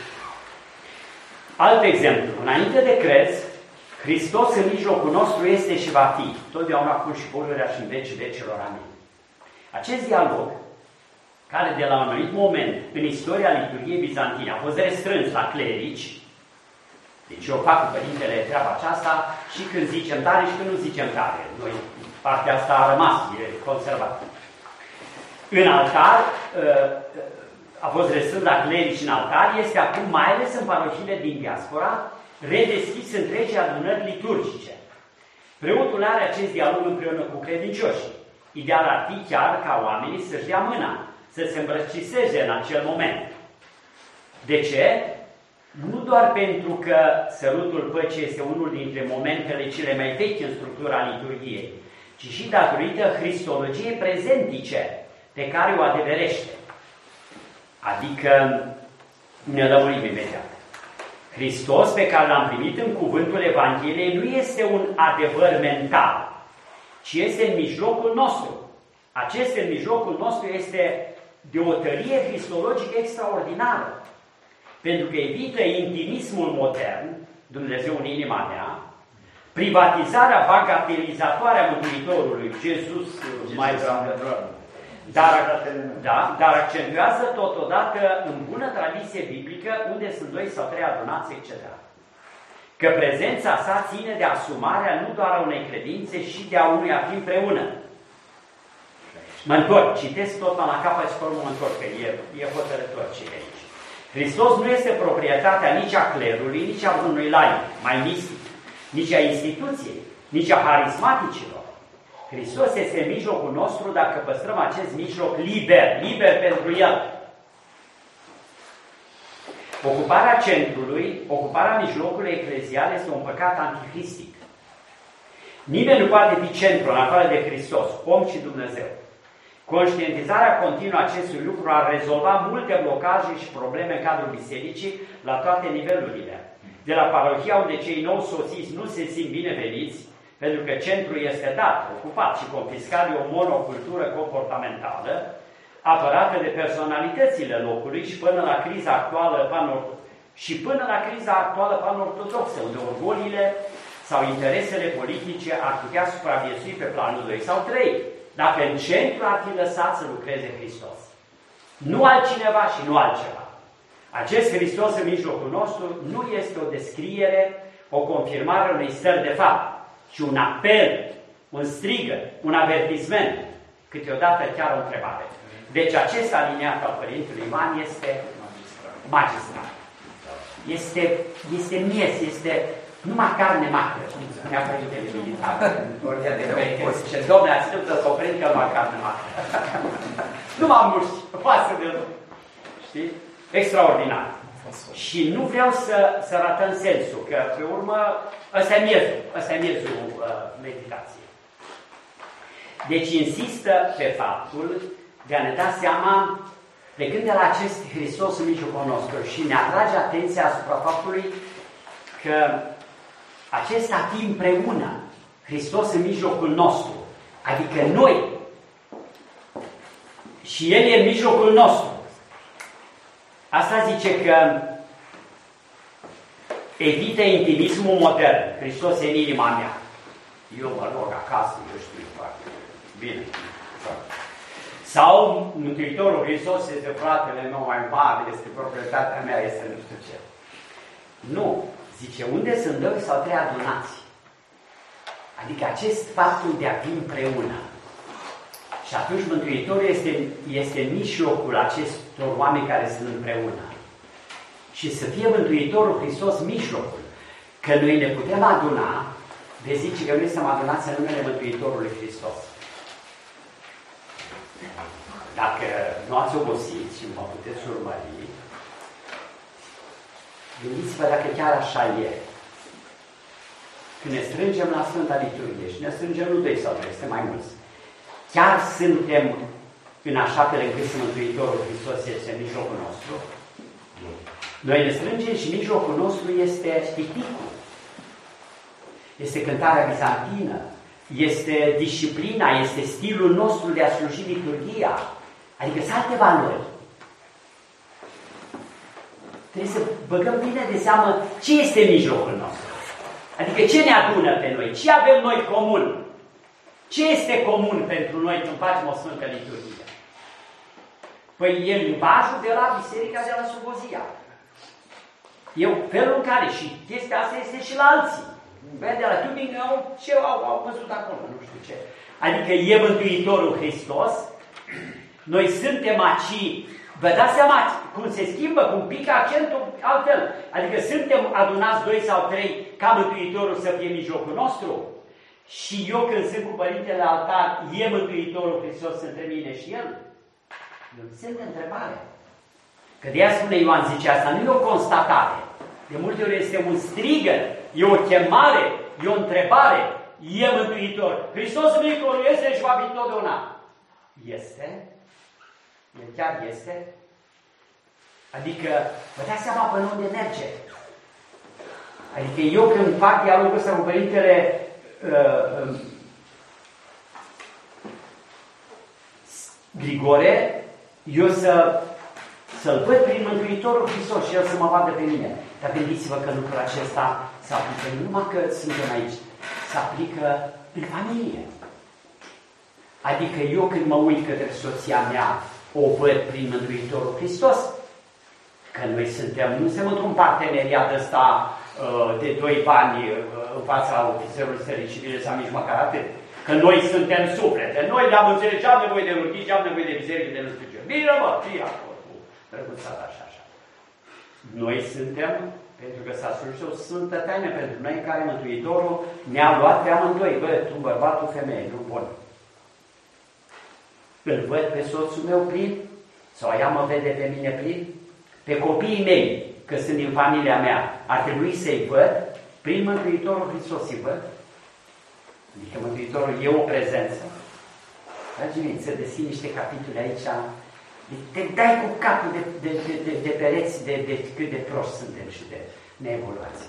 Alt exemplu. Înainte de crez, Hristos în mijlocul nostru este și va fi. Totdeauna acum și pururea și în vecii vecilor. Amin. Acest dialog, care de la un anumit moment în istoria liturgiei bizantine a fost restrâns la clerici, deci eu fac cu părintele treaba aceasta și când zicem tare și când nu zicem tare. Noi, partea asta a rămas, e conservată. În altar, a fost restrâns la clerici în altar, este acum, mai ales în parohiile din diaspora, redeschis întregi adunări liturgice. Preotul are acest dialog împreună cu credincioșii. Ideal ar fi chiar ca oamenii să-și dea mâna, să se îmbrățișeze în acel moment. De ce? Nu doar pentru că sărutul păcii este unul dintre momentele cele mai vechi în structura liturgiei, ci și datorită cristologiei prezentice pe care o adeverește. Adică ne lămurim imediat. Hristos pe care l-am primit în cuvântul Evangheliei nu este un adevăr mental, ci este în mijlocul nostru. Acest în mijlocul nostru este de o tărie cristologică extraordinară, pentru că evită intimismul modern, Dumnezeu în inima mea, privatizarea bagatelizatoare a Mântuitorului, Jesus mai dar accentuează totodată în bună tradiție biblică unde sunt 2 sau 3 adunați, etc. Că prezența sa ține de asumarea nu doar a unei credințe, și de a unui a fi împreună. Mă întorc, citesc tot la capăt și pe urmă mă întorc, că e hotărător ce e aici. Hristos nu este proprietatea nici a clerului, nici a unui laic, mai mistic, nici a instituției, nici a harismaticilor. Hristos este în mijlocul nostru dacă păstrăm acest mijloc liber pentru El. Ocuparea centrului, ocuparea mijlocului eclezial este un păcat anticristic. Nimeni nu poate fi centru în afară de Hristos, om și Dumnezeu. Conștientizarea continuă acestui lucru ar rezolva multe blocaje și probleme în cadrul bisericii la toate nivelurile. De la parohia unde cei nou soțiți nu se simt bineveniți, pentru că centrul este dat, ocupat și confiscat de o monocultură comportamentală, apărată de personalitățile locului și până la criza actuală pan-ortodoxă, unde orgoliile sau interesele politice ar putea supraviețui pe planul 2 sau 3, dacă în centru ar fi lăsat să lucreze Hristos. Nu altcineva și nu altceva. Acest Hristos în mijlocul nostru nu este o descriere, o confirmare unei stări de fapt, ci un apel, un strigăt, un avertisment, câteodată chiar o întrebare. Deci acest aliniat al Părintelui Ioan este magistral. Este miez, este numai carne macră, cum spunea Părintele Militar. Și Domnule, ați știut să oprind că numai carne macră. Numai muști, pasă de lucru. Știi? Extraordinar. Și nu vreau să ratăm sensul, că pe urmă ăsta e miezul meditației. Deci insistă pe faptul de a ne da seama, plecând de la acest Hristos în mijlocul nostru, și ne atrage atenția asupra faptului că acesta fi împreună, Hristos în mijlocul nostru, adică noi, și El e în mijlocul nostru. Asta zice că evită intimismul modern. Hristos e în inima mea. Eu mă rog acasă, eu știu foarte bine. Sau Mântuitorul Hristos este fratele meu mai mare, este proprietatea mea, este nu știu ce. Nu. Zice, unde sunt 2 sau 3 adunați? Adică acest faptul de a fi împreună. Și atunci Mântuitorul este în mijlocul acestor oameni care sunt împreună. Și să fie Mântuitorul Hristos mijlocul. Că noi ne putem aduna, vezi zice că noi suntem adunați în numele Mântuitorului Hristos. Dacă nu ați obosit și mă puteți urmări, gândiți-vă dacă chiar așa e. Când ne strângem la Sfânta Liturghie și ne strângem nu 2 sau 3, este mai mulți. Chiar suntem în așa fel încât Mântuitorul Hristos este în mijlocul nostru. Noi ne strângem și mijlocul nostru este titicul. Este cântarea bizantină. Este disciplina, este stilul nostru de a sluji liturghia. Adică sunt alte valori. Trebuie să băgăm bine de seamă ce este în mijlocul nostru. Adică ce ne adună pe noi? Ce avem noi comun? Ce este comun pentru noi când facem o Sfântă Liturghie? Păi e limbajul de la Biserica de la Slobozia. E felul în care, și chestia asta este și la alții. De la Tübingen ce au văzut acolo, nu știu ce. Adică e Mântuitorul Hristos, noi suntem aici, vă dați seama cum se schimbă, cum pică accentul altfel. Adică suntem adunați 2 sau 3 ca Mântuitorul să fie în mijlocul nostru. Și eu când sunt cu Părintele altar, e Mântuitorul Hristos între mine și El? E un semn de întrebare. Că de aia spune Ioan, zice asta, nu e o constatare. De multe ori este un strigăt, e o chemare, e o întrebare. E Mântuitor. Hristos Mântuitorul este și va fi totdeauna. Este? El chiar este? Adică, vă dați seama până unde merge. Adică eu când fac dialogul ăsta cu Părintele Grigore, eu să-L văd prin Mântuitorul Hristos și El să mă vadă pe mine. Dar gândiți-vă că lucrul acesta se aplică nu numai că suntem aici, se aplică în familie. Adică eu când mă uit către soția mea, o văd prin Mântuitorul Hristos. Că noi nu suntem într-un parteneriat ăsta de 2 bani în fața ofițerului stării civile sau nici măcar atât. Că noi suntem suflete. Noi le-am înțeles, am nevoie de rughii, am nevoie de biserică, de nu știu ce. Bine, mă, fie acolo cu drăguțata așa. Noi suntem, pentru că s-a slujit o sfântă taină pentru noi, în care Mântuitorul ne-a luat pe amândoi. Bă, tu bărbatul, femeie, nu bun. Îl văd pe soțul meu plin, sau ea mă vede pe mine plin, pe copiii mei, că sunt din familia mea, ar trebui să-i văd prin Mântuitorul Hristos, îi văd. Adică Mântuitorul e o prezență. Dragii mei, să deschid niște capitole aici, te dai cu capul de pereți de cât de proști suntem și de neevoluați.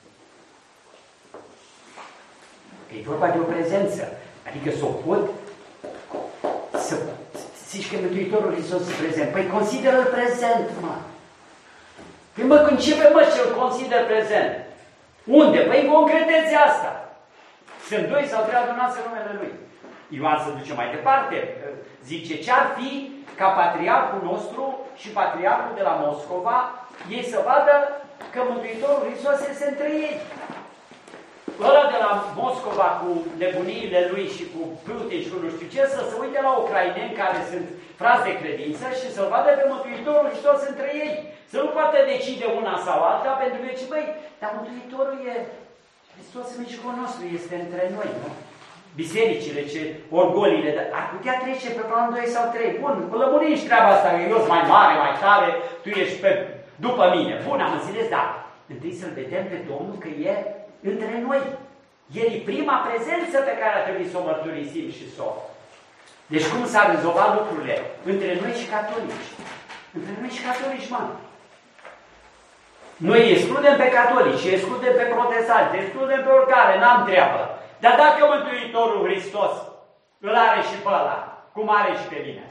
E vorba de o prezență, adică să o pot să zici că Mântuitorul Hristos e prezent. Păi consideră-L prezent, mă. Când mă începe, mă, și-L consider prezent. Unde? Păi în concretețea asta. Sunt 2 sau 3 adunați în numele Lui. Ioan se duce mai departe. Zice, ce-ar fi ca patriarhul nostru și patriarhul de la Moscova, ei să vadă că Mântuitorul Hristos este între ei. Ăla de la Moscova cu nebuniile lui și cu Putin și cu nu știu ce, să se uite la ucraineni care sunt frați de credință și să vadă pe Mântuitorul Hristos între ei. Să nu poată decide una sau alta, pentru că zice, băi, dar Mântuitorul e Hristos în mijlocul nostru, este între noi, nu? Bisericile, orgolile, ar putea trece pe plan 2 sau 3. Bun, lămuriți treaba asta, că eu sunt mai mare, mai tare, tu ești după mine. Bun, am înțeles, dar întâi să-L vedem pe Domnul că e între noi. El e prima prezență pe care ar trebui să o mărturisim și să o. Deci cum s-ar rezolva lucrurile? Între noi și catolici. Între noi și catolici, mă. Noi excludem pe catolici, excludem pe protestanți, excludem pe oricare, n-am treabă. Dar dacă Mântuitorul Hristos îl are și pe ăla, cum are și pe mine?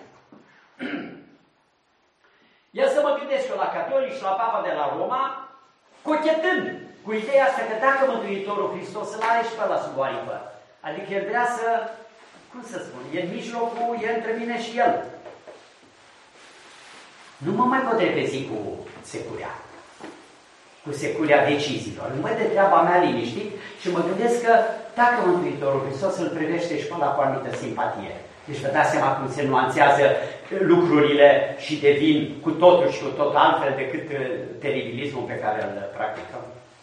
Ia să mă gândesc eu la catolici și la Papa de la Roma, cochetând cu ideea asta că dacă Mântuitorul Hristos îl are și pe ăla sub o aripă, adică el vrea să, cum să spun, e în mijlocul, e între mine și el. Nu mă mai pot repezi cu securea. cu securea deciziilor. Îmi văd de treaba mea liniștit și mă gândesc că dacă Mântuitorul Hristos îl privește și până la cu anumită simpatie. Deci vă dați seama cum se nuanțează lucrurile și devin cu totul și cu tot altfel decât teribilismul pe care îl practicăm.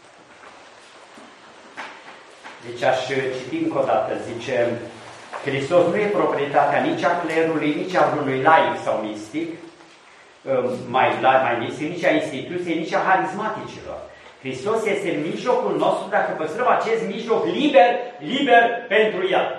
Deci aș citi încă o dată, zice, Hristos nu e proprietatea nici a clerului, nici a vreunui laic sau mistic, mai mistic, nici a instituției, nici a harismaticilor. Hristos este în mijlocul nostru dacă păstrăm acest mijloc liber pentru El.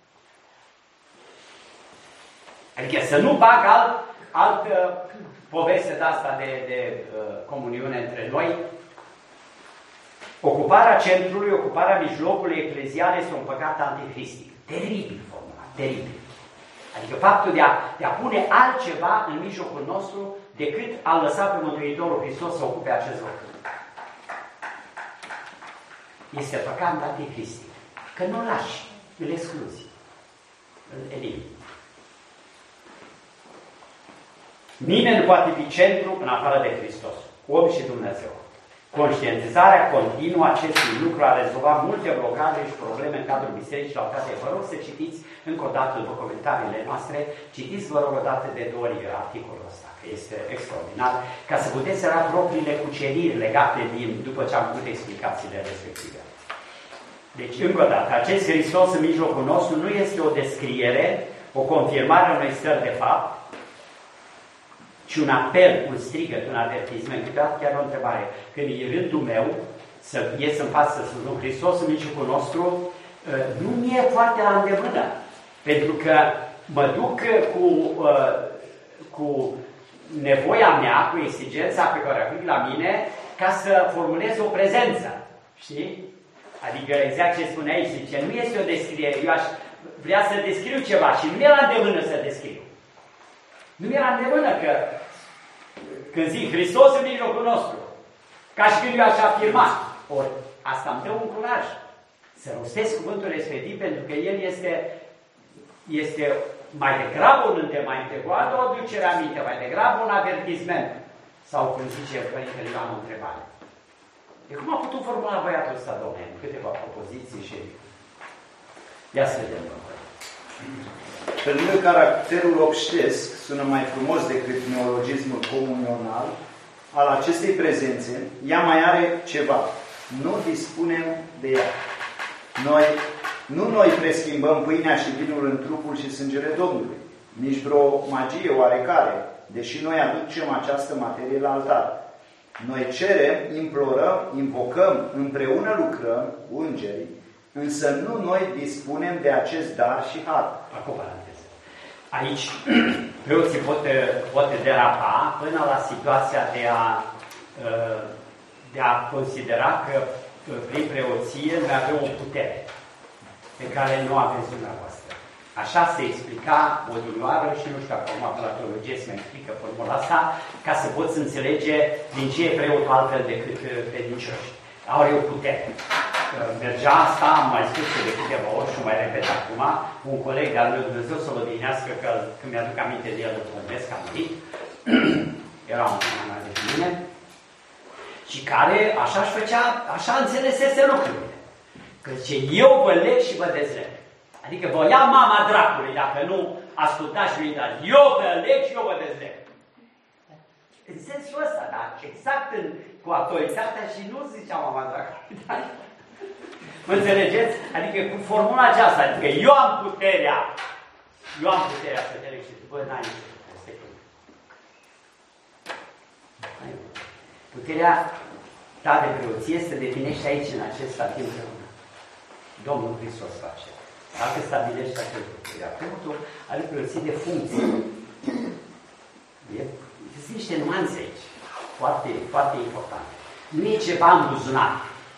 Adică să nu bag altă poveste de asta de comuniune între noi. Ocuparea centrului, ocuparea mijlocului eclezial este un păcat anticristic. Teribil formulat, teribil. Adică faptul de a pune altceva în mijlocul nostru decât a lăsa pe Mântuitorul Hristos să ocupe acest loc. Este păcat anticristic. Că nu lași, îl excluzi, îl elimini. Nimeni nu poate fi centru în afară de Hristos, om și Dumnezeu. Conștientizarea continuă acestui lucru a rezolvat multe blocaje și probleme în cadrul bisericii la Ocate. Vă rog să citiți încă o dată după comentariile noastre, citiți vă rog o dată de 2 ori articolul ăsta, că este extraordinar, ca să puteți să luați propriile cuceriri legate după ce am făcut explicațiile respective. Deci, încă o dată, acest Hristos în mijlocul nostru nu este o descriere, o confirmare a unei stări de fapt, ci un apel, un strigăt, un avertisment. Câteodată chiar o întrebare. Când e rândul meu să ies în față să spun Hristos în mijlocul nostru, nu mi-e foarte la îndemână. Pentru că mă duc cu nevoia mea, cu exigența pe care o aplic la mine, ca să formulez o prezență. Știi? Adică exact ce spune aici, zice, nu este o descriere. Eu aș vrea să descriu ceva și nu mi-e la îndemână să descriu. Nu mi-e la îndemână că când zic Hristos în mijlocul nostru, ca și când eu aș afirma, ori asta îmi dă un curaj să rostesc cuvântul respectiv, pentru că el este mai degrabă un îndemână, cu altă o aducere aminte, mai degrabă un avertisment. Sau când zice Părintele Ioan o întrebare. De cum a putut formula băiatul ăsta, domnule, în câteva propoziții și... Ia să vedem, domnule. Pe lângă caracterul obștesc, sună mai frumos decât neologismul comunional, al acestei prezențe, ea mai are ceva. Nu dispunem de ea. Nu noi preschimbăm pâinea și vinul în trupul și sângele Domnului, nici vreo magie oarecare, deși noi aducem această materie la altar. Noi cerem, implorăm, invocăm, împreună lucrăm, îngerii, însă nu noi dispunem de acest dar și har. Acum paranteză. Aici preoții pot derapa până la situația de a considera că prin preoție noi avem o putere pe care nu aveți dumneavoastră. Așa se explica odinioară și nu știu acum la teologie se mai explică formula asta, ca să poți înțelege din ce e preotul altfel decât credincioși. Are o putere. Mergea asta, am mai spus de câteva ori și o mai repet acum, un coleg de-al meu, Dumnezeu să-l odihnească, că când mi-aduc aminte de el, îl vorbesc, am murit, era un pic mai de mine, și care așa-și făcea, așa înțelesese lucrurile. Că zice, eu vă leg și vă dezleg. Adică vă ia mama dracului, dacă nu ascultați și uitați, eu vă leg și eu vă dezleg. În sensul ăsta, dar exact cu autoritatea și nu zicea mama dracului, dar... Mă înțelegeți? Adică cu formula aceasta, adică eu am puterea să te leg și bă, n-ai nici puterea ta de preoție se definește aici, în acest stativ împreună. Domnul Hristos face. Dacă stabilește acest lucru. Iar preotul are preoție de funcție. Sunt niște nuanțe aici, foarte, foarte importante. Nu e ceva în buzunar.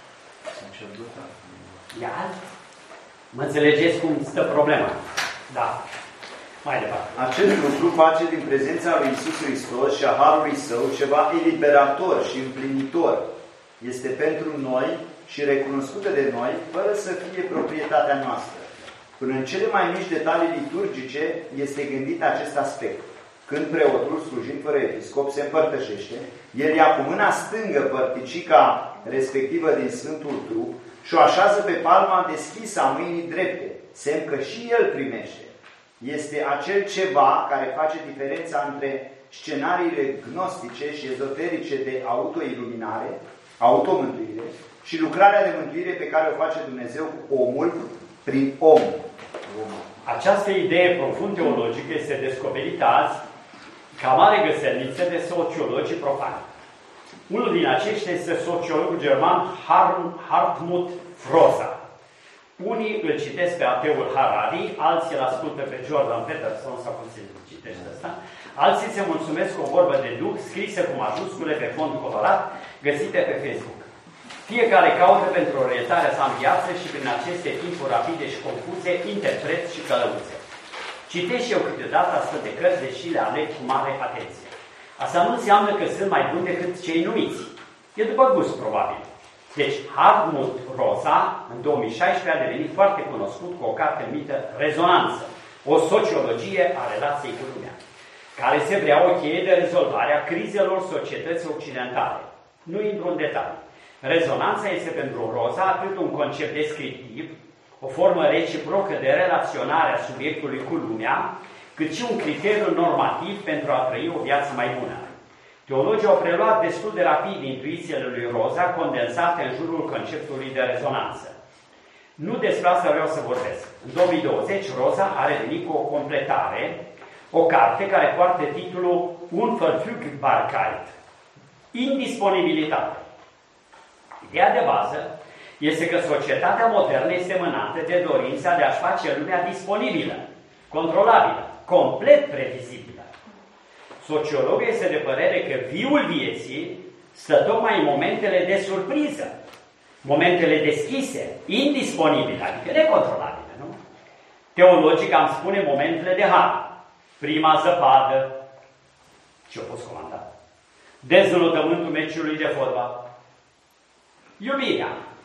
E alt. Mă înțelegeți cum stă problema? Da. Mai departe. Acest lucru face din prezența lui Iisus Hristos și a Harului Său ceva eliberator și împlinitor. Este pentru noi și recunoscută de noi, fără să fie proprietatea noastră. Până în cele mai mici detalii liturgice este gândit acest aspect. când preotul, slujind fără episcop, se împărtășește, el ia cu mâna stângă părticica respectivă din Sfântul Trup și o așează pe palma deschisă a mâinii drepte, semn că și el primește. Este acel ceva care face diferența între scenariile gnostice și ezoterice de autoiluminare, automântuire, și lucrarea de mântuire pe care o face Dumnezeu cu omul prin om. Această idee profund teologică este descoperită azi ca mare găselniță de sociologii profani. Unul din aceștia este sociologul german Hartmut Frosa. Unii îl citesc pe ateul Harari, alții îl ascultă pe Jordan Peterson, sau cum se citește asta, alții se mulțumesc cu o vorbă de duh scrisă cu majuscule pe fond colorat, găsite pe Facebook. Fiecare caută pentru orientarea sa în viață și prin aceste timpuri rapide și confuze, interpreți și călăuțe. Citesc și eu câteodată astfel de cărți, deși le aleg cu mare atenție. Asta nu înseamnă că sunt mai buni decât cei numiți. E după gust, probabil. Deci, Hartmut Rosa, în 2016, a devenit foarte cunoscut cu o carte numită Rezonanță, o sociologie a relației cu lumea, care se vrea o cheie de rezolvare a crizelor societății occidentale. Nu intru în detalii. Rezonanța este pentru Rosa atât un concept descriptiv, o formă reciprocă de relaționare a subiectului cu lumea, cât și un criteriu normativ pentru a trăi o viață mai bună. Teologii au preluat destul de rapid intuițiile lui Rosa, condensate în jurul conceptului de rezonanță. Nu despre asta vreau să vorbesc. În 2020, Rosa a revenit cu o completare, o carte care poartă titlul Unverfügbarkeit, indisponibilitate. Ideea de bază este că societatea modernă este mânată de dorința de a-și face lumea disponibilă, controlabilă, complet previzibilă. Sociologul este de părere că viul vieții stă tocmai în momentele de surpriză, momentele deschise, indisponibile, adică necontrolabile, nu? Teologic am spune momentele de har. Prima zăpadă, ce-a fost comandat? Dezvoltământul meciului de fotbal. Iubirea.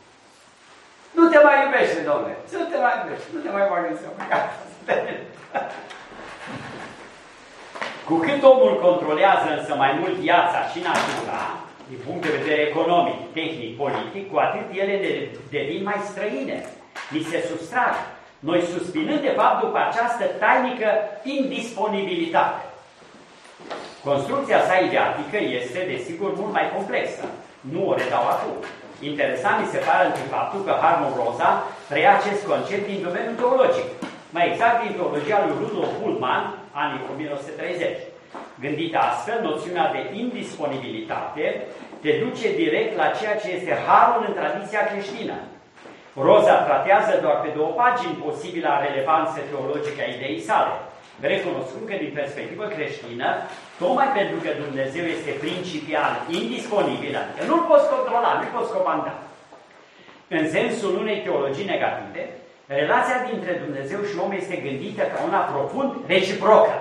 Nu te mai iubește, domnule. Nu te mai iubește. Nu te mai bagi în seamă. Cu cât omul controlează însă mai mult viața și natura, din punct de vedere economic, tehnic, politic, cu atât ele ne devin mai străine. Ni se sustrag. Noi suspinând, de fapt, după această tainică indisponibilitate. Construcția sa ideatică este, desigur, mult mai complexă. Nu o redau acum. Interesant mi se pare într faptul că Hartmut Rosa preia acest concept din domeniul teologic. Mai exact din teologia lui Rudolf Bultmann, anii 1930. Gândită astfel, noțiunea de indisponibilitate te duce direct la ceea ce este harul în tradiția creștină. Rosa tratează doar pe 2 pagini posibila relevanță teologică a ideii sale, recunoscând că din perspectivă creștină, tocmai pentru că Dumnezeu este principial indisponibil, adică nu-l poți controla, nu-l poți comanda. În sensul unei teologii negative, relația dintre Dumnezeu și om este gândită ca una profund reciprocă.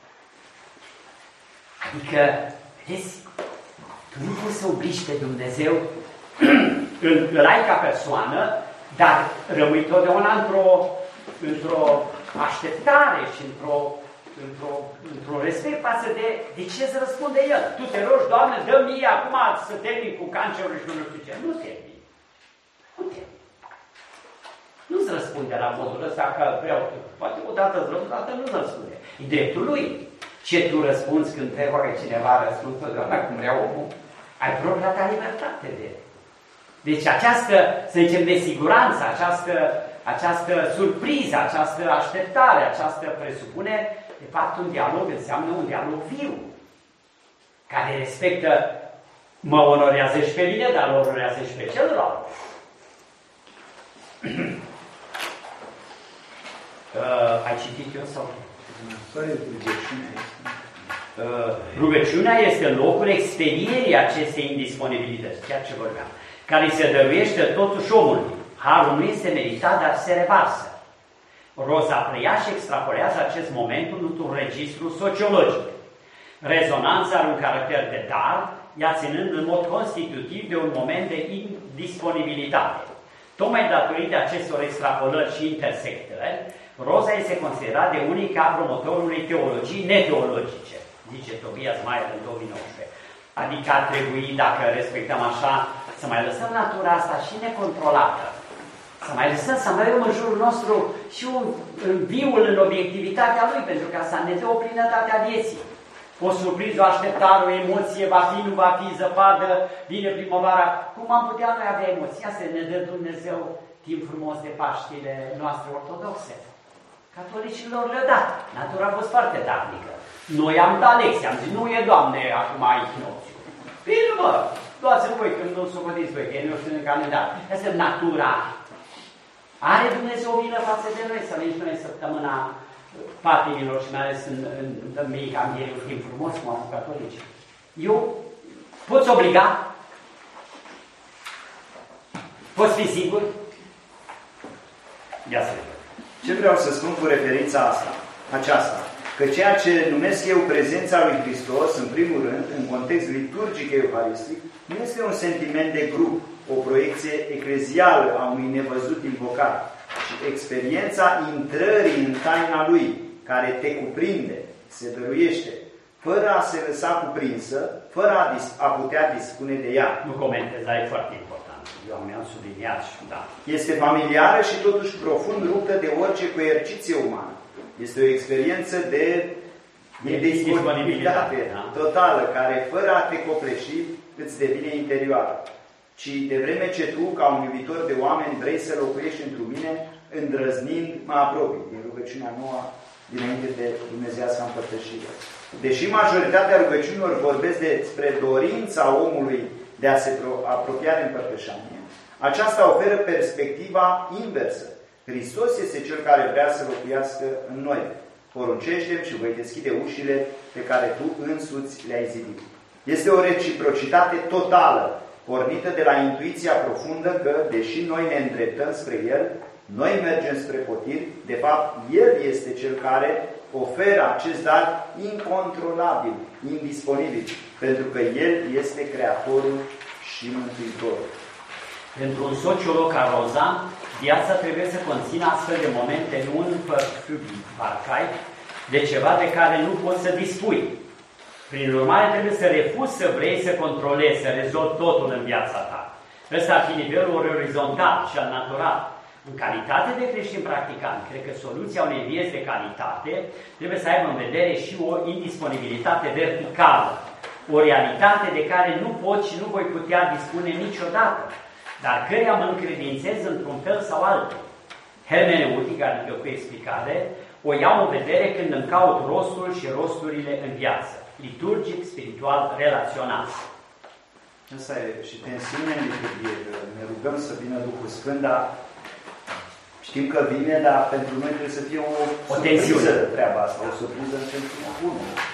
Adică, vedeți, tu nu poți să obligi pe Dumnezeu, îl ai ca persoană, dar rămâi totdeauna într-o așteptare și într-un respect față de ce îți răspunde El. Tu te rogi, Doamne, dă-mi mie acum să termin cu cancerul și nu știu ce. Nu termin. Nu termin. Nu-ți răspunde la modul ăsta că vreau. Poate odată îți răspunde, odată nu-ți răspunde. E dreptul lui. Ce tu răspunzi când te roagă cineva, răspunzi totdeauna cum vrea omul? Ai propria ta libertate de el. Deci această, să zicem, nesiguranță, această surpriză, această așteptare, această presupune, de fapt, un dialog înseamnă un dialog viu, care respectă, mă onorează și pe mine, dar mă onorează și pe celălalt. Ai citit eu sau? Rugăciunea este locul experierii acestei indisponibilități, ceea ce vorbeam, care se dăruiește totuși omului. Harul nu este meritat, dar se revarsă. Rosa preia și extrapolează acest moment într-un registru sociologic. Rezonanța are un caracter de dar, ea ținând în mod constitutiv de un moment de indisponibilitate. Tocmai datorită acestor extrapolări și intersectări, Rosa este considerat de unii ca promotorul unei teologii neteologice, zice Tobias Mayer în 2019. Adică ar trebui, dacă respectăm așa, să mai lăsăm natura asta și necontrolată. Să mai lăsăm, să mai avem în jurul nostru și un viul în obiectivitatea lui, pentru că asta ne dă o plinătate a vieții. O surpriză, o așteptare, o emoție, va fi, nu va fi, zăpadă, vine primăvara. Cum am putea noi avea emoția să ne dă Dumnezeu timp frumos de Paștile noastre ortodoxe? Catolicilor le-a dat. Natura a fost foarte darnică. Noi am dat lecție, am zis, nu e, Doamne, acum echinocțiu. Bine, mă, luați-l voi când nu socotiți voi, că ei nu știu în calendar. Asta e natura. Are Dumnezeu o vină față de noi să venim noi în săptămâna patimilor și mai ales în Mica Învierii, un timp frumos, cum am catolici. Eu poți obliga? Poți fi sigur? Ia să vedem. Ce vreau să spun cu referința aceasta? Că ceea ce numesc eu prezența lui Hristos, în primul rând, în context liturgic euharistic, nu este un sentiment de grup, o proiecție eclezială a unui nevăzut invocat, ci experiența intrării în taina lui, care te cuprinde, se dăruiește, fără a se lăsa cuprinsă, fără a putea dispune de ea. Nu comentez, dar e foarte important. Eu am subliniat și da. Este familiară și totuși profund ruptă de orice coerciție umană. Este o experiență de disponibilitate totală, care fără a te copleși îți devine interioară. Ci de vreme ce tu, ca un iubitor de oameni, vrei să locuiești într-un mine, îndrăznind, mă apropii din rugăciunea nouă dinainte de dumnezeiasca împărtășire. Deși majoritatea rugăciunilor vorbesc despre dorința omului de a se apropia de împărtășanie, aceasta oferă perspectiva inversă. Hristos este Cel care vrea să locuiască în noi. Poruncește-mi și voi deschide ușile pe care tu însuți le-ai zidit. Este o reciprocitate totală, pornită de la intuiția profundă că, deși noi ne îndreptăm spre El, noi mergem spre potir, de fapt, El este Cel care oferă acest dar incontrolabil, indisponibil, pentru că El este Creatorul și Mântuitorul. Pentru un sociolog ca Roza, viața trebuie să conțină astfel de momente, nu în parcai, de ceva de care nu poți să dispui. Prin urmare, trebuie să refuzi să vrei să controlezi, să rezolvi totul în viața ta. Ăsta ar fi nivelul orizontal și al natural. În calitate de creștin practicant, cred că soluția unei vieți de calitate trebuie să aibă în vedere și o indisponibilitate verticală. O realitate de care nu pot și nu voi putea dispune niciodată, dar căreia mă încredințez într-un fel sau altul. Hermeneutică, adică cu explicare, o iau în vedere când îmi caut rostul și rosturile în viață. Liturgic, spiritual, relațional. Asta e și tensiunea în liturghie. Ne rugăm să vină Duhul Sfânt, dar știm că vine, dar pentru noi trebuie să fie o tensiune treaba asta, o surpriză în sensul bun.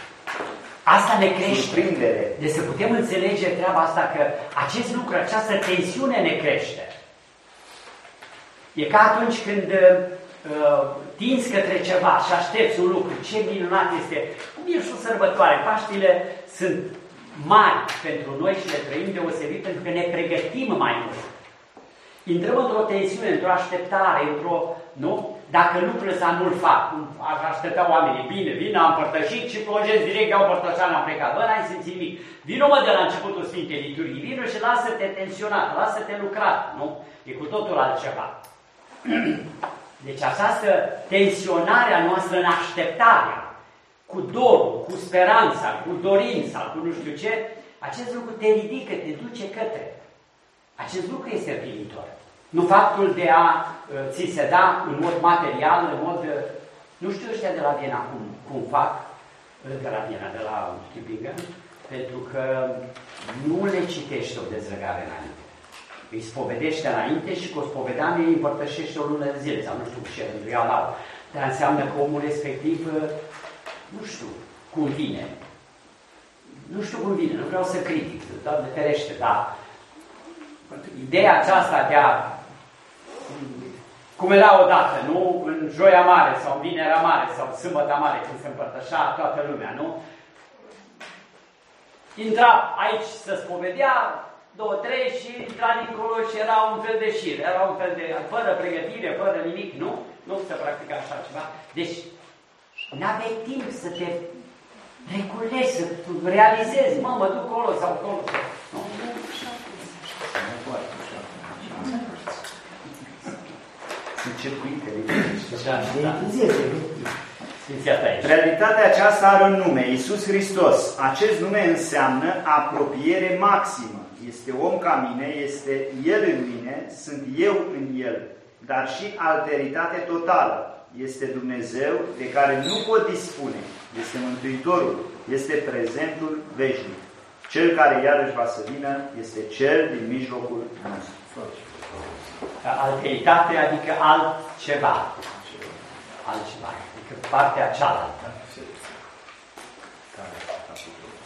Asta ne crește. Deci să putem înțelege treaba asta, că acest lucru, această tensiune ne crește. E ca atunci când tinzi către ceva și aștepți un lucru. Ce minunat este! Cum e și o sărbătoare? Paștile sunt mari pentru noi și le trăim deosebit pentru că ne pregătim mai mult. Intrăm într-o tensiune, într-o așteptare, nu? Dacă lucrurile ăsta nu-l fac, cum aș aștepta oamenii, bine, vin, am împărtășit și plonjez direct, iau împărtășania, am plecat. Bă, n-ai simțit nimic. Vino-mă de la începutul Sfintei Liturghii, vino și lasă-te tensionat, lasă-te lucrat, nu? E cu totul altceva. Deci această tensionare a noastră în așteptarea, cu dorul, cu speranța, cu dorința, cu nu știu ce, acest lucru te ridică, te duce către. Acest lucru este împlinitor. Nu faptul de a ți se da în mod material, în mod... Nu știu ăștia de la Viena cum fac, de la Viena, de la Tübingen, pentru că nu le citește o dezlegare înainte. Îi spovedește înainte și cu o spovedanie îi împărtășește o lună de zile, sau nu știu ce rânduială au. Dar înseamnă că omul respectiv, nu știu cum vine. Nu știu cum vine, nu vreau să critic, Doamne ferește, dar ideea aceasta de a, cum era odată, nu? În Joia Mare sau în Vinerea Mare sau Sâmbăta Mare, când se împărtășea toată lumea, nu? Intra aici să spovedea, 2-3 și intra dincolo și era un fel de șir, era un fel de, fără pregătire, fără nimic, nu? Nu se practica așa ceva. Deci, n-aveai timp să te reculezi, să tu realizezi, mă duc acolo sau acolo. Nu, Sunt circuitele. Realitatea aceasta are un nume, Iisus Hristos. Acest nume înseamnă apropiere maximă. Este om ca mine, este El în mine, sunt eu în El. Dar și alteritate totală. Este Dumnezeu de care nu pot dispune. Este Mântuitorul, este prezentul veșnic. Cel care iarăși va să vină este Cel din mijlocul nostru. Alteritate adică altceva. Altceva. Adică partea cealaltă.